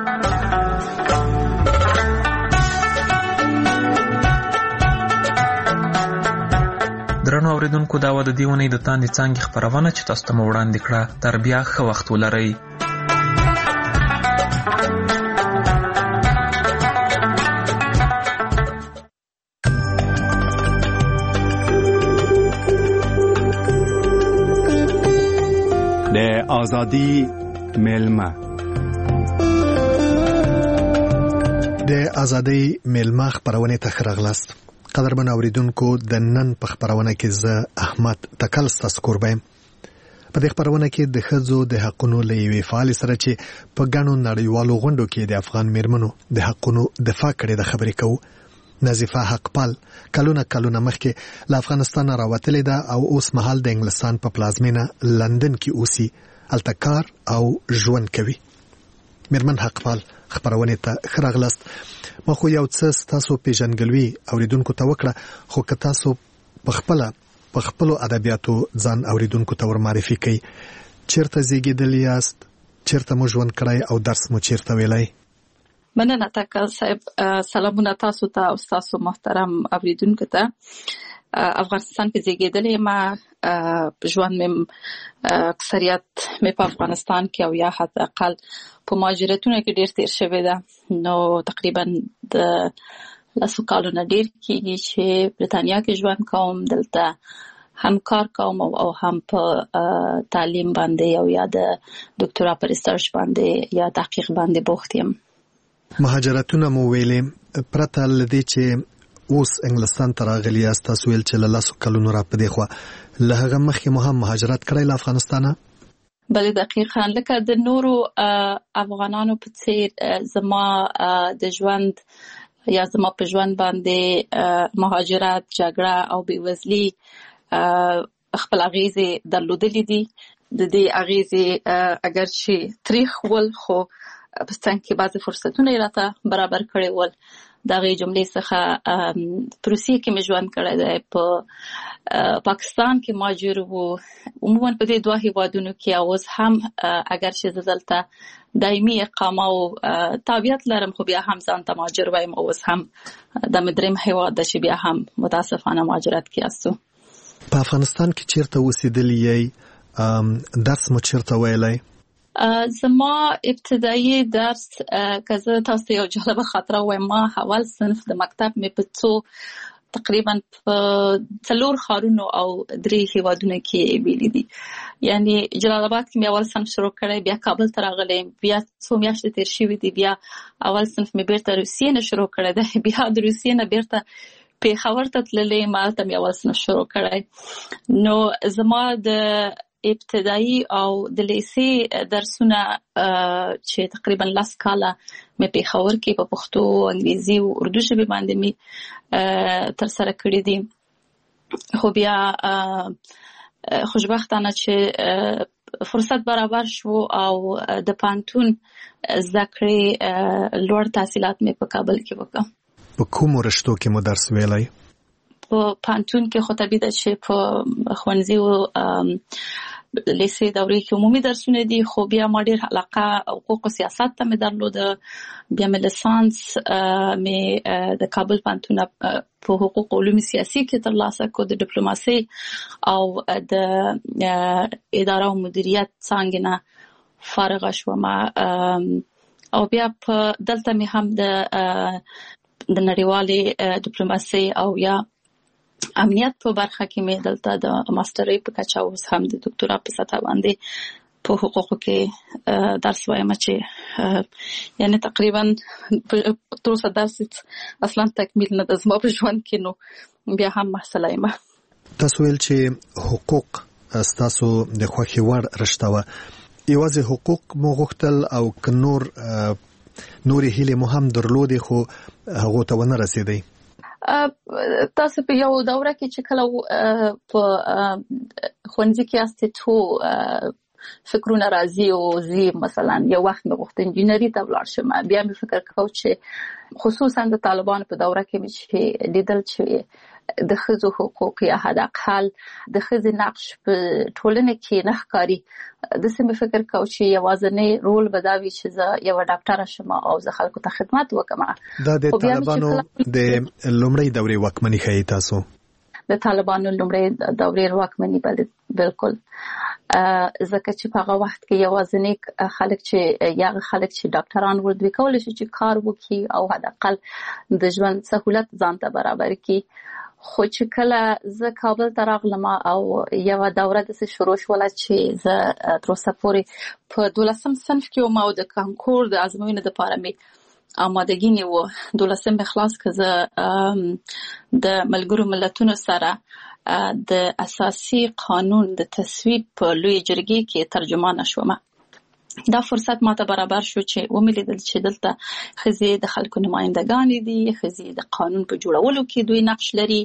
درنو اوریدونکو، دا و د دې اونۍ د تاندې څانګې خپرونه چې تاسو ته مو وړاندې کړه. تر بیا ښه وخت ولرئ. د ازادي میلمه خپرونه ته ښه راغلاست. قدرمن اوریدونکو، د نن په خبرونه کې زه احمد تکل ستاسو کوربه یم. په دې خبرونه کې د ښځو د حقونو له یوې فعالې سره چې په ګڼو نړیوالو غونډو کې د افغان میرمنو د حقونو دفاع کړې د خبرې کوو. نظیفه حقپال کلونه مخکې له افغانستان راوتلې ده او اوس مهال د انګلستان په پلازمینه لندن کې اوسي، هلته کار او ژوند کوي. میرمن حقپال خبرونه ته ښه راغلاست. ما خو یو څه ستاسو پیژنګلوي اوریدونکو ته وکړه، خو که تاسو په خپلو ادبیاتو ځان اوریدونکو ته ورمعرفي کړئ. چیرته زیږیدلی یاست؟ چیرته مو ژوند کړی او درس مو چیرته ویلی؟ مننه تکل صاحب. سلامونه تاسو ته او تاسو محترم اوریدونکو ته. افغانستان کې زیږیدلې ما، ژوند مې اکثریت مې په افغانستان کې او یا حتی اقل په مهاجرتونو کې ډیر تیر شوی ده. نو تقریبا د 10 کالو نه ډیر کېږي چې بریتانیا کې ژوند کوم. دلته هم کار کوم او هم په تعلیم باندې او یا د ډاکټرا په ریسرچ باندې یا تحقیق باندې بوخت یم. مهاجرتونه مو ویلې، پرته له دې چې اوس انګلستان ته راغلي یاست، تاسو ویل چې له 10 کلونو را پدې خوا له هغه مخکې مو هم مهاجرت کړی له افغانستانه؟ بله دقیقاً. لکه د نورو افغانانو په څیر زما د ژوند یا زما په ژوند باندې مهاجرت، جګړه او بېوزلي خپل اغیزې درلودلې دي. د دې اغیزې اگر چې تریخ ول، خو په څنګ کې بعضې فرصتونه یې راته برابر کړي ول. د هغې جملې څخه په روسیې کې مې ژوند کړی دی، په پاکستان کې مهاجر وو، عموما په دې 2 هیوادونو کې. اوس هم اگر چې زه دلته دایمي اقامه او تابعیت لرم، خو بیا هم ځان ته مهاجر وایم. اوس هم د دریم هیواد ده چې بیا هم متاسفانه مهاجرت کې یاستو. په افغانستان کې چیرته اوسېدلی یې؟ درس مو چیرته ویلی؟ زما ابتدایي درس که زه تاسو یو جالبه خاطره وایم، ما اول صنف د مکتب مې په تقریبا په 4 ښارونو او 3 هیوادونو کې ویلي دي. یعنی جلال آباد کې مې اول صنف شروع کړی، بیا کابل ته راغلی، بیا څو میاشتې تیر شوي دي، بیا اول صنف مې بیرته روسیې نه شروع کړی دی، بیا د روسیې نه بیرته پېښور ته تللی، هلته مې اول صنف شروع کړی. نو زما د ابتدایي او د لیسې درسونه چې تقریبا 10 کاله مې پېښور کې په پښتو، انګریزي او اردو ژبې باندې مې ترسره کړي دي. خو بیا خوشبختانه چې فرصت برابر شو او د پانتون زده کړې لوړ تحصیلات مې په کابل کې وکړه. په کومو رشتو کې مو درس ویلی؟ په پانتون کې خو طبیعي ده چې په ښوونځي او لیسې دورې کې عمومي درسونه دي، خو بیا ما ډېر علاقه حقوق او سیاست ته مې درلوده. بیا مې لیسانس مې د کابل پانتون په حقوق او علوم سیاسي کې ترلاسه کړ، د ډیپلوماسۍ او د اداره او مدیریت څانګې نه فارغه شوم. او بیا په دلته مې هم د نړیوالې ډیپلوماسۍ او یا امنیت په برخه کې مې دلته د ماسترۍ په کچه اوس هم د ډاکټرا په سطح باندې په حقوقو کې درس وایم چې یعنی تقریبا تر څو درس اصلا تکمیل نه د زما په ژوند کې نو بیا هم مسله یم. تاسو ویل چې حقوق تاسو د خوښي وړ رښتوا یوازې حقوق مو غوښتل او ک نور هیله مو هم درلودې خو هغه ته ونه رسیدي. تاسو په یو دوره کې چې کله په ښوونځي کې استو فکرونه راځي او زی مثلا یو وخت مې غوښتل انجینری ته ولاړ شم. بیا مې فکر کاوه چې خصوصا د طالبانو په دوره کې مې چې لیدل چې د ښځو حقوق یا حداقل د ښځې نقش په ټولنه کې نه ښکاري. داسې مې فکر کاوه چې یوازینی رول به دا وي چې زه یوه ډاکټره شم او زه خلکو ته خدمت وکړم. دا د طالبانو د لومړۍ دورې واکمني ښیي. تاسو د طالبانو لومړۍ دورې واکمني بالکل ځکه چې په هغه وخت کې یوازینی خلک چې ډاکټران ول دوی کولای شي چې کار وکړي او حداقل د ژوند سہولت ځان ته برابر کړي. خو چې کله زه کابل ته راغلم او یو دوره د شروع شوله چې زه تر اوسه پورې په 12م صنف کې وم او د کانکور د ازموینې لپاره مې آمادګي نیوه. 12م خلاص که زه د ملګرو ملتونو سره د اساسي قانون د تصویب په لوی جرګې کې ترجمان شوم. دا فرصت ماته برابر شو چې وملیدل چې دلته ښځې د خلکو نمائندګانې دي، ښځې د قانون په جوړولو کې دوی نقش لري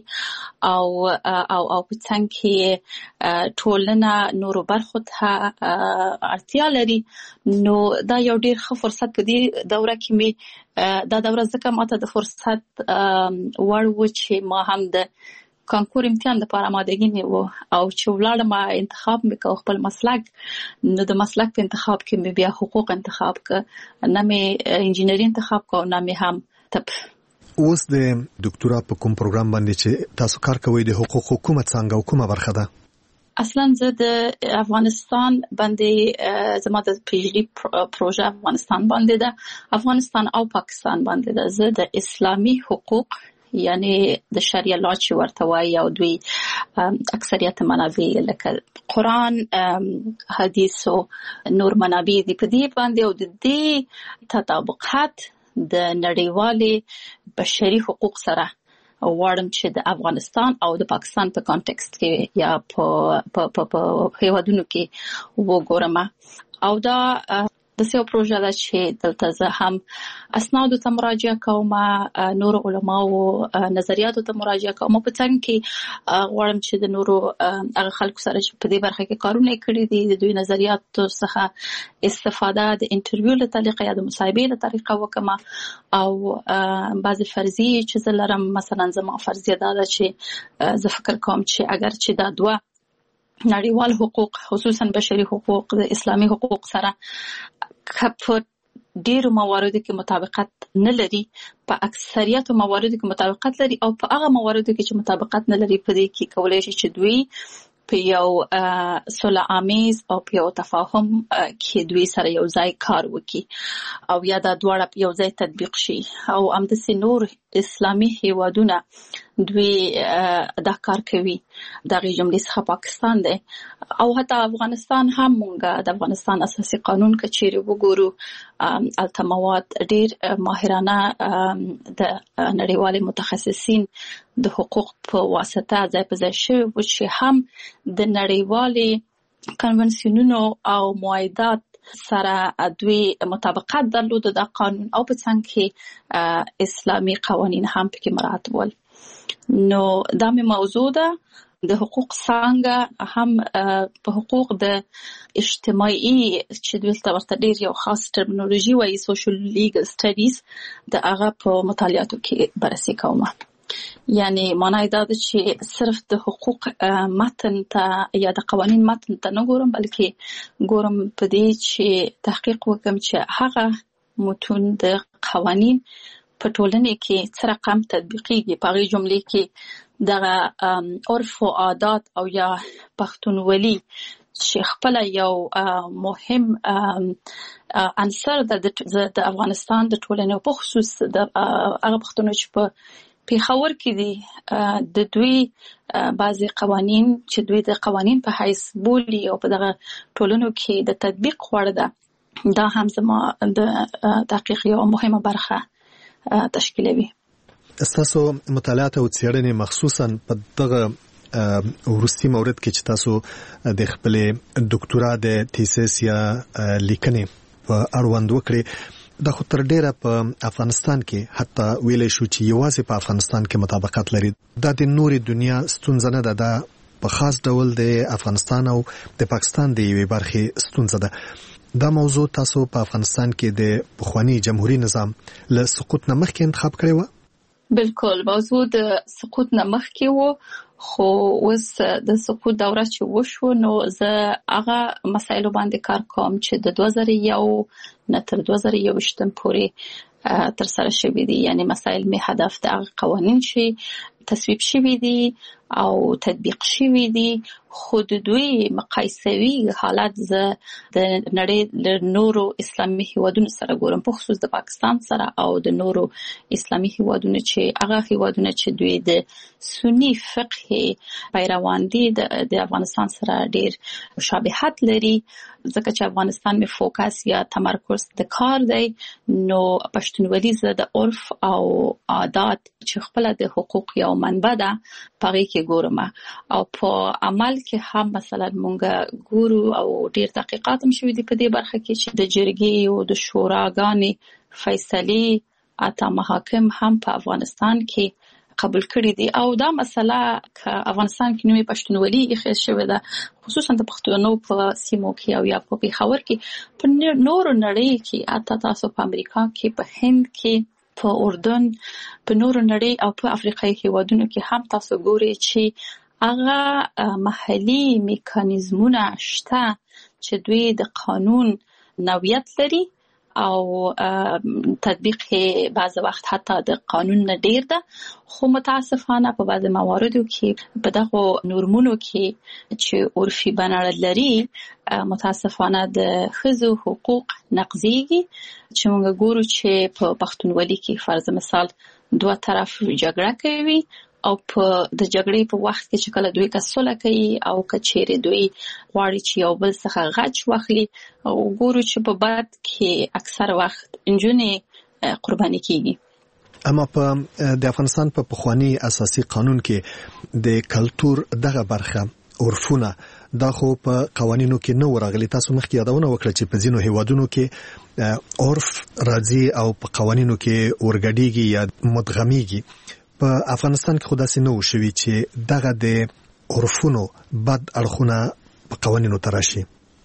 او په څنګ کې ټولنه نورو برخو ته اړتیا لري. نو دا یو ډیر ښه فرصت په دې دوره کې مې دا دوره ځکه ماته د فرصت وړ و چې ما هم د کانکور امتحان لپاره آمادګي نیوه او چې ولاړم انتخاب مې کوه خپل مسلک. نو د مسلک په انتخاب کې مې بیا حقوق انتخاب ک، نه مې انجینری انتخاب کو، نه مې هم طب. اوس د ډاکټرا په کوم پروګرام باندې چې تاسو کار کوئ د حقوق حکومت څنګه کومه برخه ده؟ اصلا زه د افغانستان باندې زما د پی ایچ ډي پروژه افغانستان باندې ده، افغانستان او پاکستان باندې ده. زه د اسلامي حقوق یعنی د شریعه لا چې ورته وایي او دوی اکثریت منابع لکه قرآن، حدیث او نور منابع دي په دې باندې او د دې تطابقات د نړیوالې بشري حقوق سره غواړم چې د افغانستان او د پاکستان په کانټکست کې یا په هیوادونو کې وګورم. او دا د سیو پروژه ده چې دلته زه هم اسنادو ته مراجعه کوم، نور علماو نظریاتو ته مراجعه کوم. په څنګ کې غواړم چې د نورو هغه خلکو سره چې په دې برخه کې کارونه کړي دي د دوی نظریاتو څخه استفاده د انټرویو له طریقې یا د مصاحبې له طریقې وکم. او بعضی فرضیې چې زه لرم، مثلا زما فرضیه دا ده چې زه فکر کوم چې اگر چې دا دوه نړیوال حقوق خصوصا بشري حقوق د اسلامي حقوق سره په ډیرو مواردو کې مطابقت نه لري، په اکثریت مواردو کې مطابقت لري او په هغه مواردو کې چې مطابقت نه لري په دې کې کولای شي چې دوی په یو صلح آمیز او په یو تفاهم کې دوی سره یو ځای کار وکړي او یا دا دواړه په یو ځای تطبیق شي. او همداسې نور اسلامي هیوادونه دوی دا کار کوي. دغه جملې څخه پاکستان دی او حتی افغانستان هم. مونږ د افغانستان اساسي قانون کچېرې وګورو، الته مواد ډیر ماهرانه د نړیوالي متخصصین د حقوق په واسطه ځای په ځای شوي و چې هم د نړیوالي کنونسیونونو او معاهدات سره دوی مطابقت درلود د قانون او په څنګ کې اسلامي قوانین هم پکې مراعات ول. نو دا مې موضوع ده د حقوق څنګه هم په حقوق د اجتماعي چې دلته ورته ډیر یو خاص ټرمینولوژي وایي سوشل لیګل سټډیز د هغه په مطالعاتو کې بررسي کوم. یعنی معنی دا ده چې صرف د حقوق متن ته یا د قوانین متن ته نه ګورم، بلکې ګورم په دې چې تحقیق وکم چې هغه متون د قوانین په ټولنه کې څه رقم تطبیقیږي. په هغې جملې کې دغه عرف او عادات او یا پښتونولي چې خپله یو مهم عنصر د افغانستان د ټولنې په خصوص د هغه پښتنو چې په پیښور کې دي د دوی بعضي قوانین چې دوی د قوانین په حیث بولي او په دغه ټولنو کې د تطبیق وړ ده، دا هم زما د تحقیق یو مهمه برخه تشکیلوي. تاسو مطالعات او څېړنې مخصوصا په دغه ورستي مورد کې چې تاسو د خپل ډاکټورا د تیسیس یا لیکنې په اړوند وکړي، دا خو تر ډیره په افغانستان کې حتی ویلې شو چې یوازې په افغانستان کې مطابقت لري. دا د نورې دنیا ستونزه نه ده، دا په خاص ډول د افغانستان او د پاکستان د یوې برخې ستونزه ده. دا موضوع تاسو په افغانستان کې د پخوانی جمهوریت نظام له سقوط نه مخکې انتخاب کړی و؟ بالکل، موضوع د سقوط نه مخکې و، خو اوس د سقوط دوره چې وشو نو زه هغه مسایلو باندې کار کوم چې د 2001 نه تر 2021 پورې تر سره شوي دي. یعنی مسایل می هدف د هغه قوانین چې تصویب شوي دي او تطبیق شوي دي، خو د دوی مقایسوي حالت زه د نړۍ له نورو اسلامي هیوادونو سره ګورم، په خصوص د پاکستان سره او د نورو اسلامي هیوادونو چې هغه هیوادونه چې دوی د سنی فقه پیروان دي د افغانستان سره ډیر مشابهت لري. ځکه چې افغانستان می فوکس یا تمرکز د کار دی، نو پښتونولي زه د عرف او عادات چې خپل د حقوق یو منبع ده پغې کې ګورم، او په عمل کې هم مثلا مونږ ګورو او ډیر تحقیقات هم شوي دي په دې برخه کې چې د جرګې او د شوراګانې فیصلې اته محاکم هم په افغانستان کې قبول کړی دي. او دا مسله که افغانستان کې نوې پښتونولي ایښې شوې ده، خصوصا د پښتنو په سیمو کې او یا په پیښور کې، په نورو نړۍ کې، اته تاسو په امریکا کې، په هند کې، په اردن، په نورو نړۍ او په افریقایي هیوادونو کې هم تاسو ګورئ چې هغه محلي میکانیزمونه شته چې دوی د قانون نوعیت لري او تطبیق بعض وخت حتی د قانون نه ډیر ده، خو متاسفانه په بعض مواردو کې په دغه نورمونو کې چې عرفي بڼه لري، متاسفانه د ښځو حقوق نقضیږي. چې موږ ګورو چې په پښتونولي کې فرض مثال دوه طرف جګړه کوي او په د جګړې په وخت کې چې کله دوی کسوله کوي او کچېره دوی غواړي چې یو بل څخه غچ واخلي، او ګورو چې په بعد کې اکثر وخت انجونې قرباني کیږي. اما په د افغانستان په پخوانی اساسي قانون کې د کلتور دغه برخه عرفونه دا خو په قوانینو کې نه ورغلي. تاسو مخکې یادونه وکړه چې په ځینو هیوادونو کې عرف راځي او په قوانینو کې ورګډیږي یا مدغمیږي. په افغانستان کې خو داسې نه وشوي چې دغه د عرفونو بد اړخونه په قوانینو تراشي.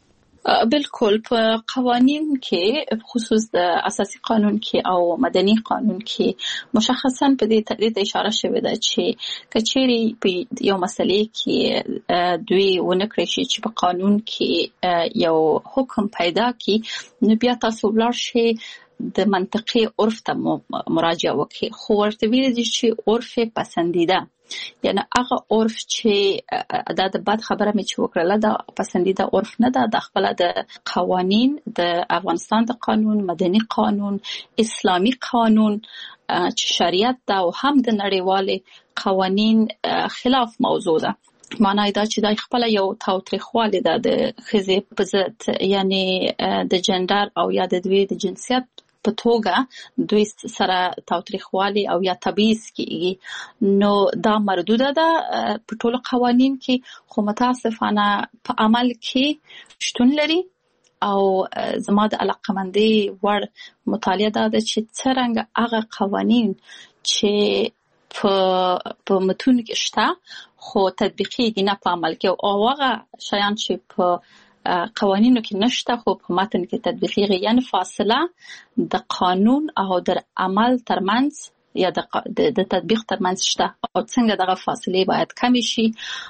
بالکل، په قوانین کې خصوص د اساسي قانون کې او مدني قانون کې مشخصا په دې تدریج اشاره شوې ده چې کچېری په یو مسلې کې دوی ونکړي شي چې په قانون کې یو حکم پیدا کی، نو بیا تاسو ولر شي د منطقي عرف ته مراجعه وکړي. خو ورته ویل دي چې عرف پسندیده، یعنی هغه عرف چې د بد خبره مې چې وکړله دا پسندیده عرف نه ده، د خپل د قوانین د افغانستان د قانون، مدني قانون، اسلامی قانون چې شریعت ده او هم د نړیوالې قوانین خلاف موضوع ده. معنی دا چې د خپل یو تاوتریخوالی ده د ښځې په ضد، یعنی د جندر او یا د دوی د جنسیت په توګه دوی سره تاوتریخوالی او یا تبعیض کیږي. نو دا مردوده ده په ټولو قوانین کې، خو متاسفانه په عمل کې شتون لري. او زما د علاقمندۍ وړ مطالعه ده چې څرنګه هغه قوانین چې په متون کې شته خو تطبیقي نه په عمل کې، او هغه شیان چې په قوانینو کې نشته خو په متن کې تطبیقي، یعنی فاصله د قانون او د عمل ترمنځ یا د تطبیق ترمنځ شته، او څنګه دغه فاصله باید کم شي.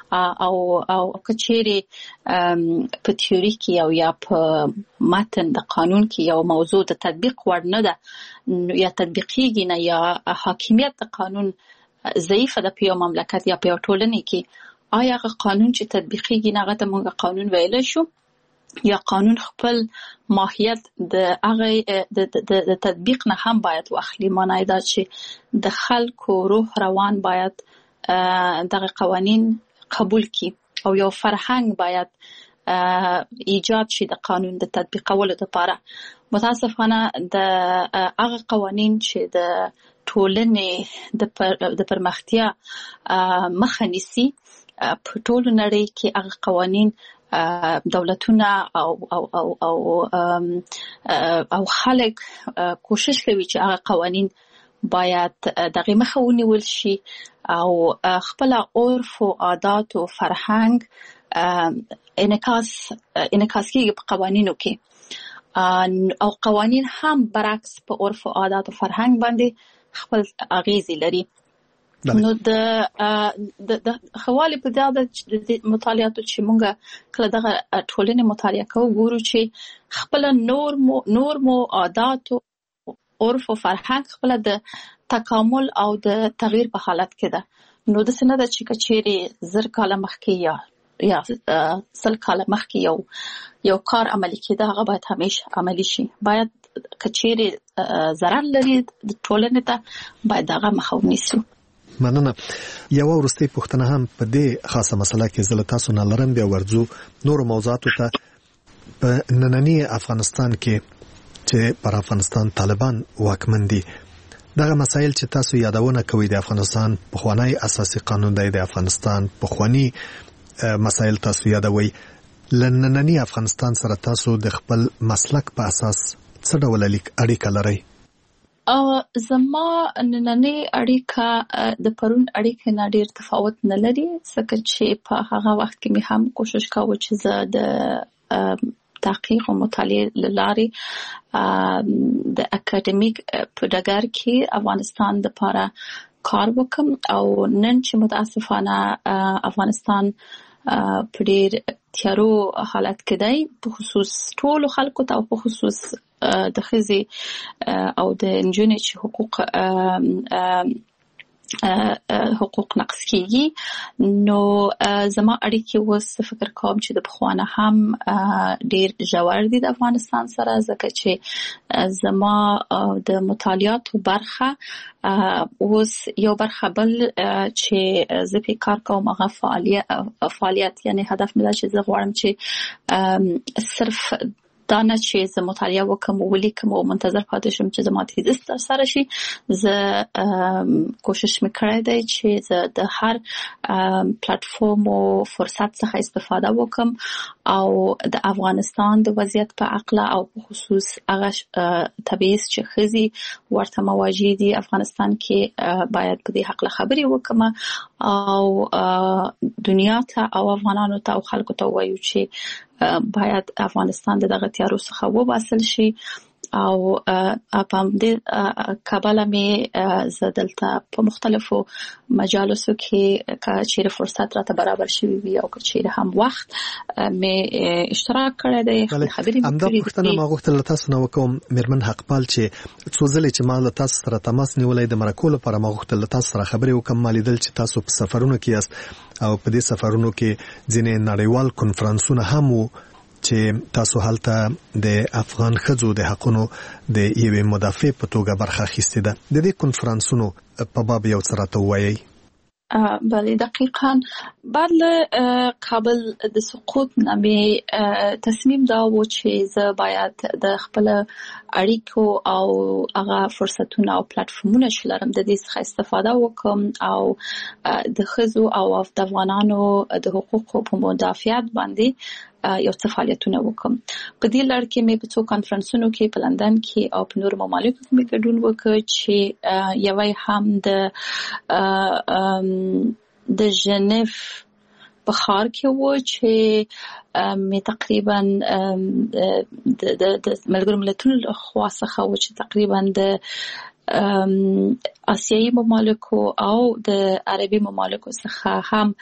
او کچېری په تیوري کې او یا په متن د قانون کې یو موضوع د تطبیق وړ نه ده یا تطبیقيږي نه، یا حاکمیت د قانون ضعیفه ده په یو مملکت یا په یو ټولنه کې، آیا هغه قانون چې تطبیقيږي نه هغه ته موږ قانون ویلی شو؟ یا قانون خپل ماهیت د هغه د تطبیق نه هم باید واخلي. معنی دا چې د خلکو روح روان باید دغه قوانین قبول کی او یو فرهنګ باید ایجاد شي د قانون د تطبیقولو لپاره. متاسفانه د هغه قوانین چې د ټولنې د پرمختیا مخه نیسي په ټولو نړۍ کې هغه قوانین دولتونه او خلک کوشش کوي چې هغه قوانین باید دغه مخه ونیول شي او خپل عرف او عادات او فرهنګ انعکاس کیږي په قوانینو کې او قوانین هم برعکس په عرف او عادات او فرهنګ باندې خپل اغیزې لري. نو د حواله په دا د مطالعاتو چې مونږه کله دغه ټولنې مطالعه کوو ګورو چې خپل نورمو عادات او عرف او فرهنګ خپل د تکامل او د تغییر په حالت کې ده. نو د سند چې کچېری زر کاله مخکې یا سل کاله مخکې یو کار عملي کېده هغه باید همیشه عملي شي. باید کچېری ضرر لري د ټولنې ته باید هغه مخه ونیسو. مننه. یو ورستي پوښتنه هم په دې خاصه مسله کې زله تاسو نه لرم بیا ورځو نور موضوعاتو ته. په نننی افغانستان کې چې پر افغانستان طالبان واکمن دي دغه مسایل چې تاسو یادونه کوي د افغانستان پخوانی اساسي قانون دی د افغانستان پخوانی مسایل تاسو یادوي لنننی افغانستان سره تاسو د خپل مسلک په اساس څه ډول اړیکه لرئ؟ زما نننی اړیکه د پرون اړیکه نه ډیر تفاوت نه لري ځکه چې په هغه وخت کې مې هم کوشش کاوه چې زه د تحقیق او مطالعه لارې د اکیډمیک په ډګر کې افغانستان د لپاره کار وکم او نن چې متاسفانه افغانستان په ډیر تیارو حالت کې دی په خصوص ټول خلکو ته او په خصوص د خزي او د انجونې چې حقوق نقص کیږي. نو زما اړیکې اوس فکر کوم چې د پخوانه هم ډیر ژور دي د افغانستان سره ځکه چې زما د مطالعاتو برخه اوس یو برخه بل چې زه په کار کوم هغه فعالیت یعنی هدف مې دا چې زه غواړم چې صرف دا نه چې زه مطالعه وکم او ولیکم او منتظر پاتې شم چې زما تیزس تر سره شي. زه کوشش میکړی دی چې زه د هر پلیټفارم او فرصت څخه استفاده وکم او د افغانستان د وضعیت په اړه او په خصوص هغه تبعیض چې خزي ورته مواجه دي افغانستان کې باید په دې حق خبرې وکم او دنیا ته او افغانانو ته او خلکو ته وایو چې باید افغانستان دغه تیارو څخه وباسل شي او په دې کابل مې زدلته په مختلفو مجالسو کې چې فرصت راته برابر شوی وي او چې هم وخت مې اشتراک کړی دی خبرې همدا پوښتنه ما غوښتل تاسو نو کوم میرمن حقپال چې څو ځلې چې ما له تاسو سره تماس نیولای د مرکو لپاره ما غوښتل تاسو سره خبرې وکم مالیدل چې تاسو په سفرونو کې یاست او په دې سفرونو کې ځینې نړیوال کنفرانسونه هم وو چې تاسو هلته د افغان ښځو د حقونو د یوې مدافع په توګه برخه اخیستې ده. د دې کنفرانسونو په باب یو څه راته ووایئ. بله دقیقاً بعد له کابل د سقوط نه مې تصمیم دا و چې زه باید د خپل اړیکو او هغه فرصتونه او پلیټفارمونه چې لرم د دې څخه استفاده وکم او د ښځو او د افغانانو د حقوقو په مدافعت باندې یو څه فعالیتونه وکم. په دې لړ کې مې په څو کانفرنسونو کې په لندن کې او په نورو ممالکو کې مې ګډون وکړ چې یوه هم د ژنیف په ښار کې و چې مې تقریبا د ملګرو ملتونو لخوا څخه و چې تقریبا د آسیایي ممالکو او د عربي ممالکو څخه هم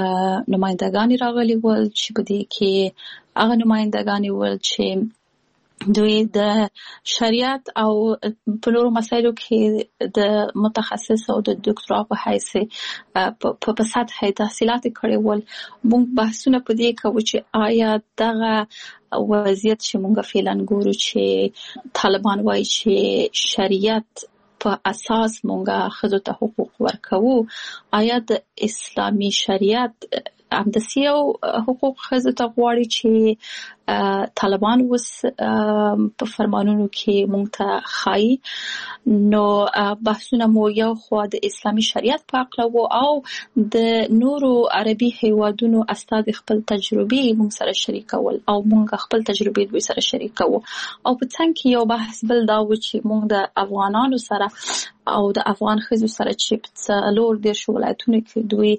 نمائندگان راغلي ول چې په دې کې هغه نمائندگان ول چې دوی د شریعت او په نورو مسایلو کې د متخصص او د ډاکټرا په حیث په سطح تحصیلات کړي ول. موږ بحثونه په دې کوو چې آیا دغه وضعیت چې موږ فعلا ګورو چې طالبان وایي چې شریعت په اساس موږ ښځو ته حقوق ورکوو، آیا د اسلامي شریعت همداسې یو حقوق ښځو ته غواړي چې طالبان اوس په فرمانونو کې موږ ته ښایي؟ نو بحثونه مو یو خوا د اسلامي شریعت په اړه وو او د نورو عربي هیوادونو استاد خپل تجربې موږ سره شریکول او موږ خپل تجربې دوی سره شریکو. او په څنګ کې یو بحث بل دا و چې موږ د افغانانو سره او د افغان ښځو سره چې په څلور دېرش ولایتونو کې دوی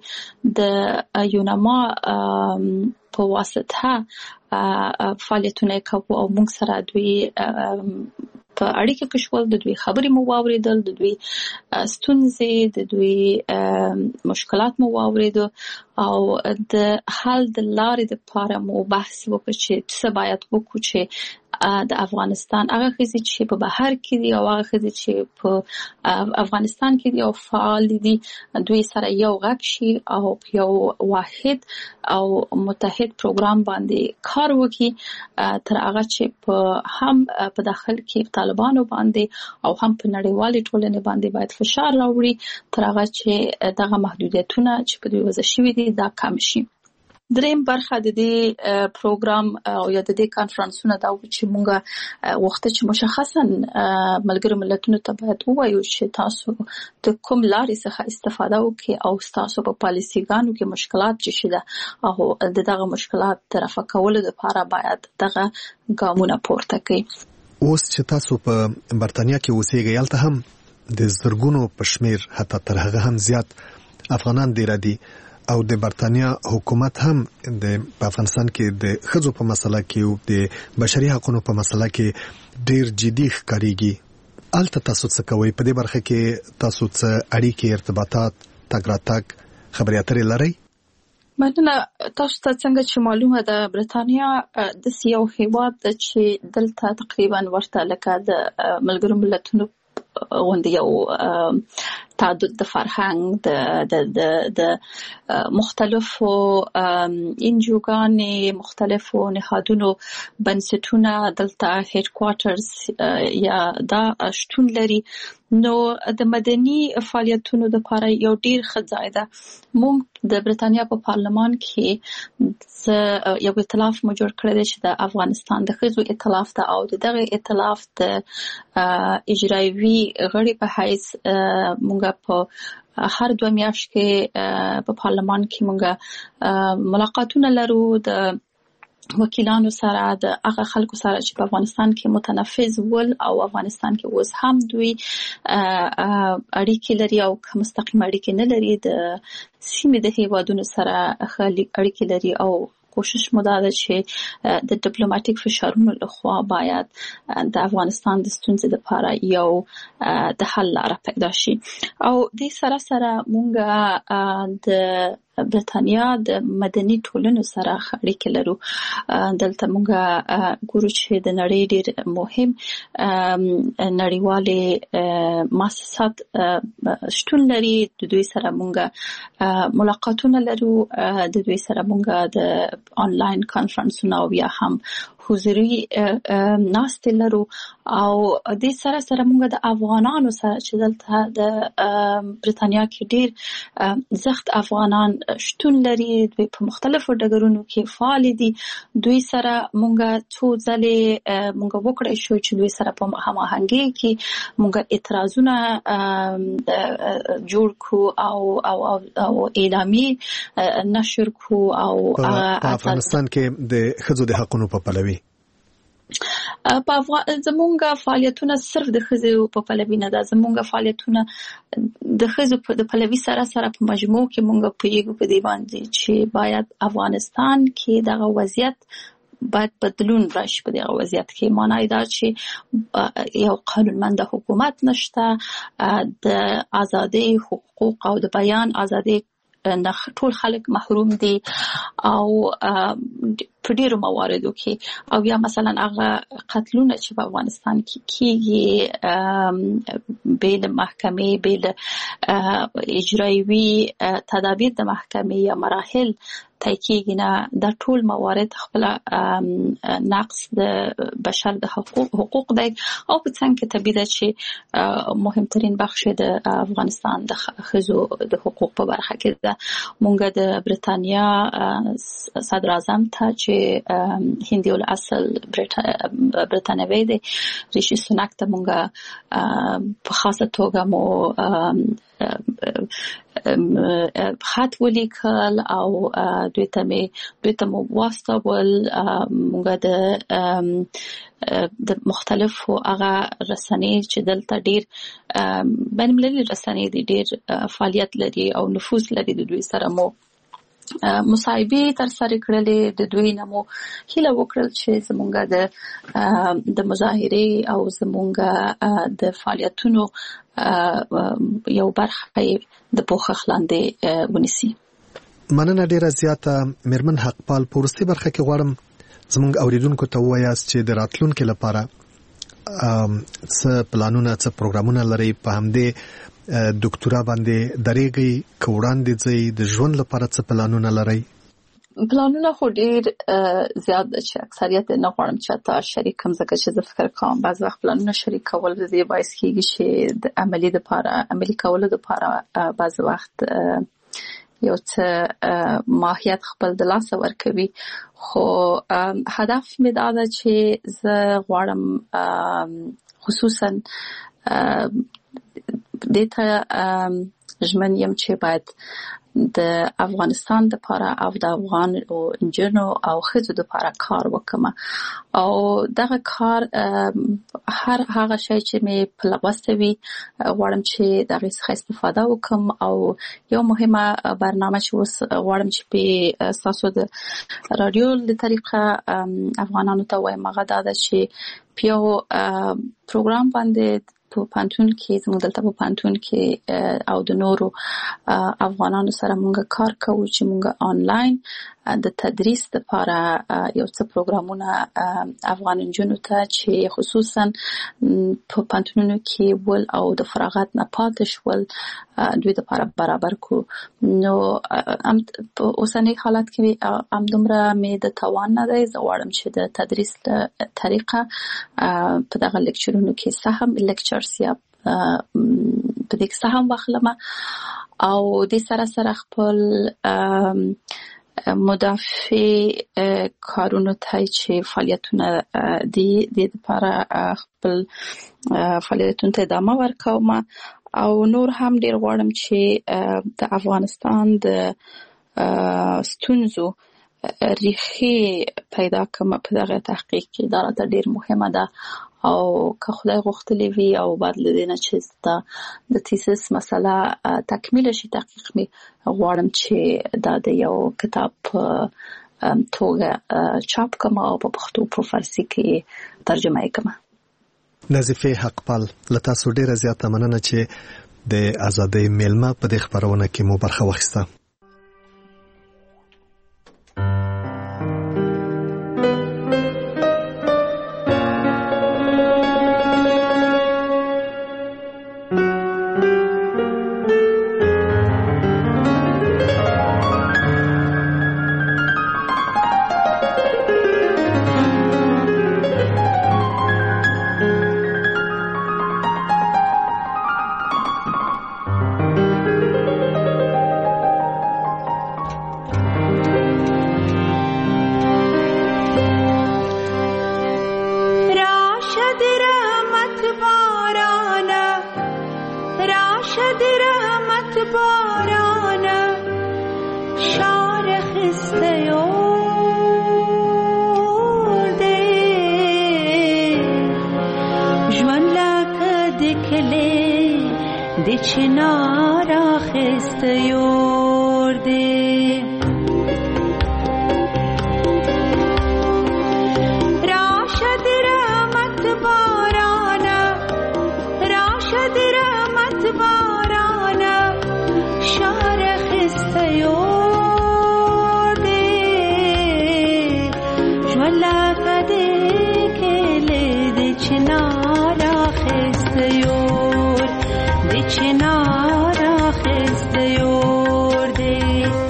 د یونما په واسطه فعالیتونه کوي او موږ سره دوی په اړیکه کې شول، د دوی خبرې مو واوریدل، د دوی ستونزې، د دوی مشکلات مو واوریدل او د حل د لارې لپاره مو بحث وکړ چې څه باید وکړو چې د افغانستان هغه ښځې چې په بهر کې دي او هغه ښځې چې په افغانستان کې دي او فعال دي دوی سره یو غږ شي او یو واحد او متحد پروګرام باندې کار وکړي تر هغه چې په هم په داخل کې طالبانو باندې او هم په نړیوالې ټولنې باندې باید فشار راوړي تر هغه چې دغه محدودیتونه چې په دوی وضع شوي دي دا کم شي. دریم برخه د دې پروګرام او یا د دې کانفرنسونو دا چې موږ وخت چې مشخصا ملګرو ملتونو ته باید ووایو چې تاسو د کوم لارې څخه استفاده وکړئ او تاسو په پالیسیګانو کې مشکلات چې شته او دغه مشکلات رفع کولو لپاره باید دغه ګامونه پورته کړئ. اوس چې تاسو په برتانیا کې اوسېږئ هلته هم د زرګونو په شمیر حتی تر هغه هم زیات افغانان ډېر دي او د برتانیا حکومت هم د افغانستان کې د ښځو په مسله کې او د بشري حقوقو په مسله کې ډېر جدي ښکارېږي. هلته تاسو څه کوئ؟ په دې برخه کې تاسو څه اړیکې، ارتباطات، تګ راتګ، خبرې اترې لرئ؟ مننه. تاسو ته څنګه چې معلومه ده برتانیا د یو هیواد چې دلته تقریبا ورته لکه د ملګرو ملتونو غونډې یو تعدد د فرهنګ د مختلفو انجوګانې، مختلفو نهادونو بنسټونه دلته هډ کوارټرز یا دا شتون لري. نو د مدني فعالیتونو لپاره یو ډیر ښه ځای ده. موږ د برتانیا په پارلمان کې یو ائتلاف مو جوړ کړی دی چې د افغانستان د ښځو ائتلاف ده او دغه ائتلاف د اجرایوي غړي په حیث موږ په هر 2 میاشتې کې په پارلمان کې موږ ملاقاتونه لرو د وکیلانو سره، د هغه خلکو سره چې په افغانستان کې متنفذ ول او افغانستان کې اوس هم دوی اړیکې لري او مستقیم اړیکې نه لري، د سیمې د هیوادونو سره اړیکې لري او کوشش مو دا ده چې د ډیپلوماټیک فشارونو لخوا باید د افغانستان د ستونزې لپاره یو د حل لاره پیدا شي. او دې سره سره موږ د برتانیا د مدني ټولنو سره اړیکې لرو. دلته موږ ګورو چې د نړۍ ډېر مهم نړیوالې مؤسسات شتون لري، د دوی سره موږ ملاقاتونه لرو، د دوی سره موږ د آنلاین کانفرنسونه او یا هم حضوري ناستې لرو او دې سره سره موږ د افغانانو سره چې دلته د برتانیا کې ډېر زښت افغانان شتون لري، دوی په مختلفو ډګرونو کې فعال دي. دوی سره موږ څو ځلې موږ وکړای شو چې دوی سره په هماهنګۍ کې موږ اعتراضونه جوړ کړو او اعلامیې نشر کړو. او په افغانستان کې د ښځو د حقوقو په پلوي زمونږ فعالیتونه صرف د ښځو په پلوي نه ده. زمونږ فعالیتونه د ښځو د پلوي سره سره په مجموع کې موږ پوهیږو په دې باندې چې باید افغانستان کې دغه وضعیت باید بدلون راشي. په دغه وضعیت کې معنی دا چې یو قانونمند حکومت نشته، د ازادي حقوق او د بیان ازادي ټول خلک محروم دي او په ډیرو مواردو کې او یا مثلا هغه قتلونه چې په افغانستان کې کیږي بین محکمې بین اجرایوي تدابیر د محکمې یا مراحل تحقیقی نه د ټول موارد خپل نقص د بشر د حقوق دی او په څنګه کې طبيعي چې مهمترین بخش د افغانستان د ښځو د حقوق په برخه کې ده. مونږ د برتانیا صدر اعظم ته چې هندي الاصل برتانوي دی ریشي سوناک ته مونږ په خاصه توګه مو خط ولیکل او دوی ته مو واستول. موږ د مختلفو هغه رسنۍ چې دلته ډیر بین‌المللي رسنۍ دي ډیر فعالیت لري او نفوذ لري د دوی سره مو مصاحبه تر سره کړلې د دوی نمو هیله وکړل چې زمونږ د مظاهره او زمونږ د فعالیتونو یو برخه د پوښښ لاندې ونیسي. مننه ډیره زیاته میرمن حقپال. پورستي برخه کې غواړم زمونږ اوریدونکو ته وایاست چې د راتلونکو لپاره څه پلانونه څه پروګرامونه لري په همدې ډاکټرا باندې درېږي کوړاندې ځي د ژوند لپاره څه پلانونه لري؟ پلانونه خو ډیر زیات چې اکثریت نه غواړم چې تاسو شریکم ځکه چې زه فکر کوم بعض وخت پلانونه شریک کول د دې باعث کیږي چې د عملی کولو لپاره بعض وخت یو څه ماهیت خپل د لاس ورکوي. خو هدف مې دا ده چې زه غواړم خصوصا دته ژمن یم چې باید د افغانستان لپاره او د افغان او انجنونو او ښځو لپاره کار وکم او دغه کار هر هغه شی چې مې په لوستوي غواړم چې دغه څخه استفاده وکم او یو مهمه برنامه چې غواړم چې په اساسو د رادیو د طریقه افغانانو ته وایم هغه دا ده چې پیو پروګرام باندې په پانتون کې زموږ دلته په پانتون کې او د نورو افغانانو سره موږ کار کوو چې موږ آنلاین د تدریس لپاره یو څه پروګرامونه افغان انجونو ته چې خصوصا په پانتونونو کې ول او د فراغت نه پاتې شول دوی لپاره برابر کو. نو په اوسنۍ حالت کې همدومره مې د توان نه دی. زه غواړم چې د تدریس طریقه په دغه لیکچرونو کې سهم لیکچرز یا په دې کې سهم واخلم او د سره خپل مدافع کارونو ته چې فعالیتونه دي د لپاره خپل فعالیتونو ته ادامه ورکوم او نور هم ډیر غواړم چې د افغانستان د ستونزو ریښې پیدا کوم په دغه تحقیق کې دا راته ډیر مهمه ده او که خدای غوښتلی وي او بعد لدینه چې د تیسیس مسله تکمیل شي تحقیق می غواړم چې دا د یو کتاب توګه چاپ کوم او په پښتو په فارسی کې ترجمه یې کوم. نظیفه حقپال لته سو ډیره زیاته مننه چې د ازادۍ میلمه په دې خبرونه کې مو برخه واخیسته. خستیور دی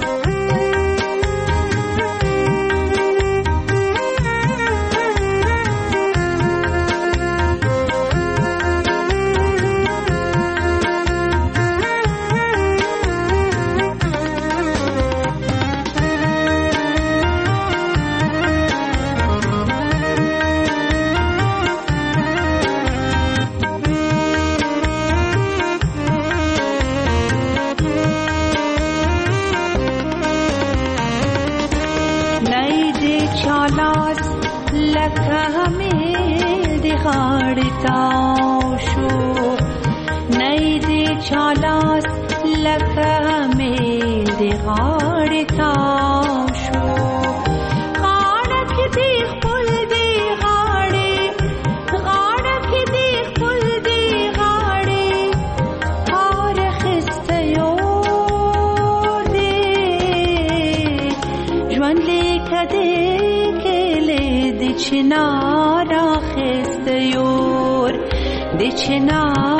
چالاس لکه میل دی غاړې تاو شو غاړه کې دی خپل دی غاړې غاړه کې دی خپل دی غاړې هار خستیور دی ژوند لیکه دی کلی دی چنار خستیور دی چنار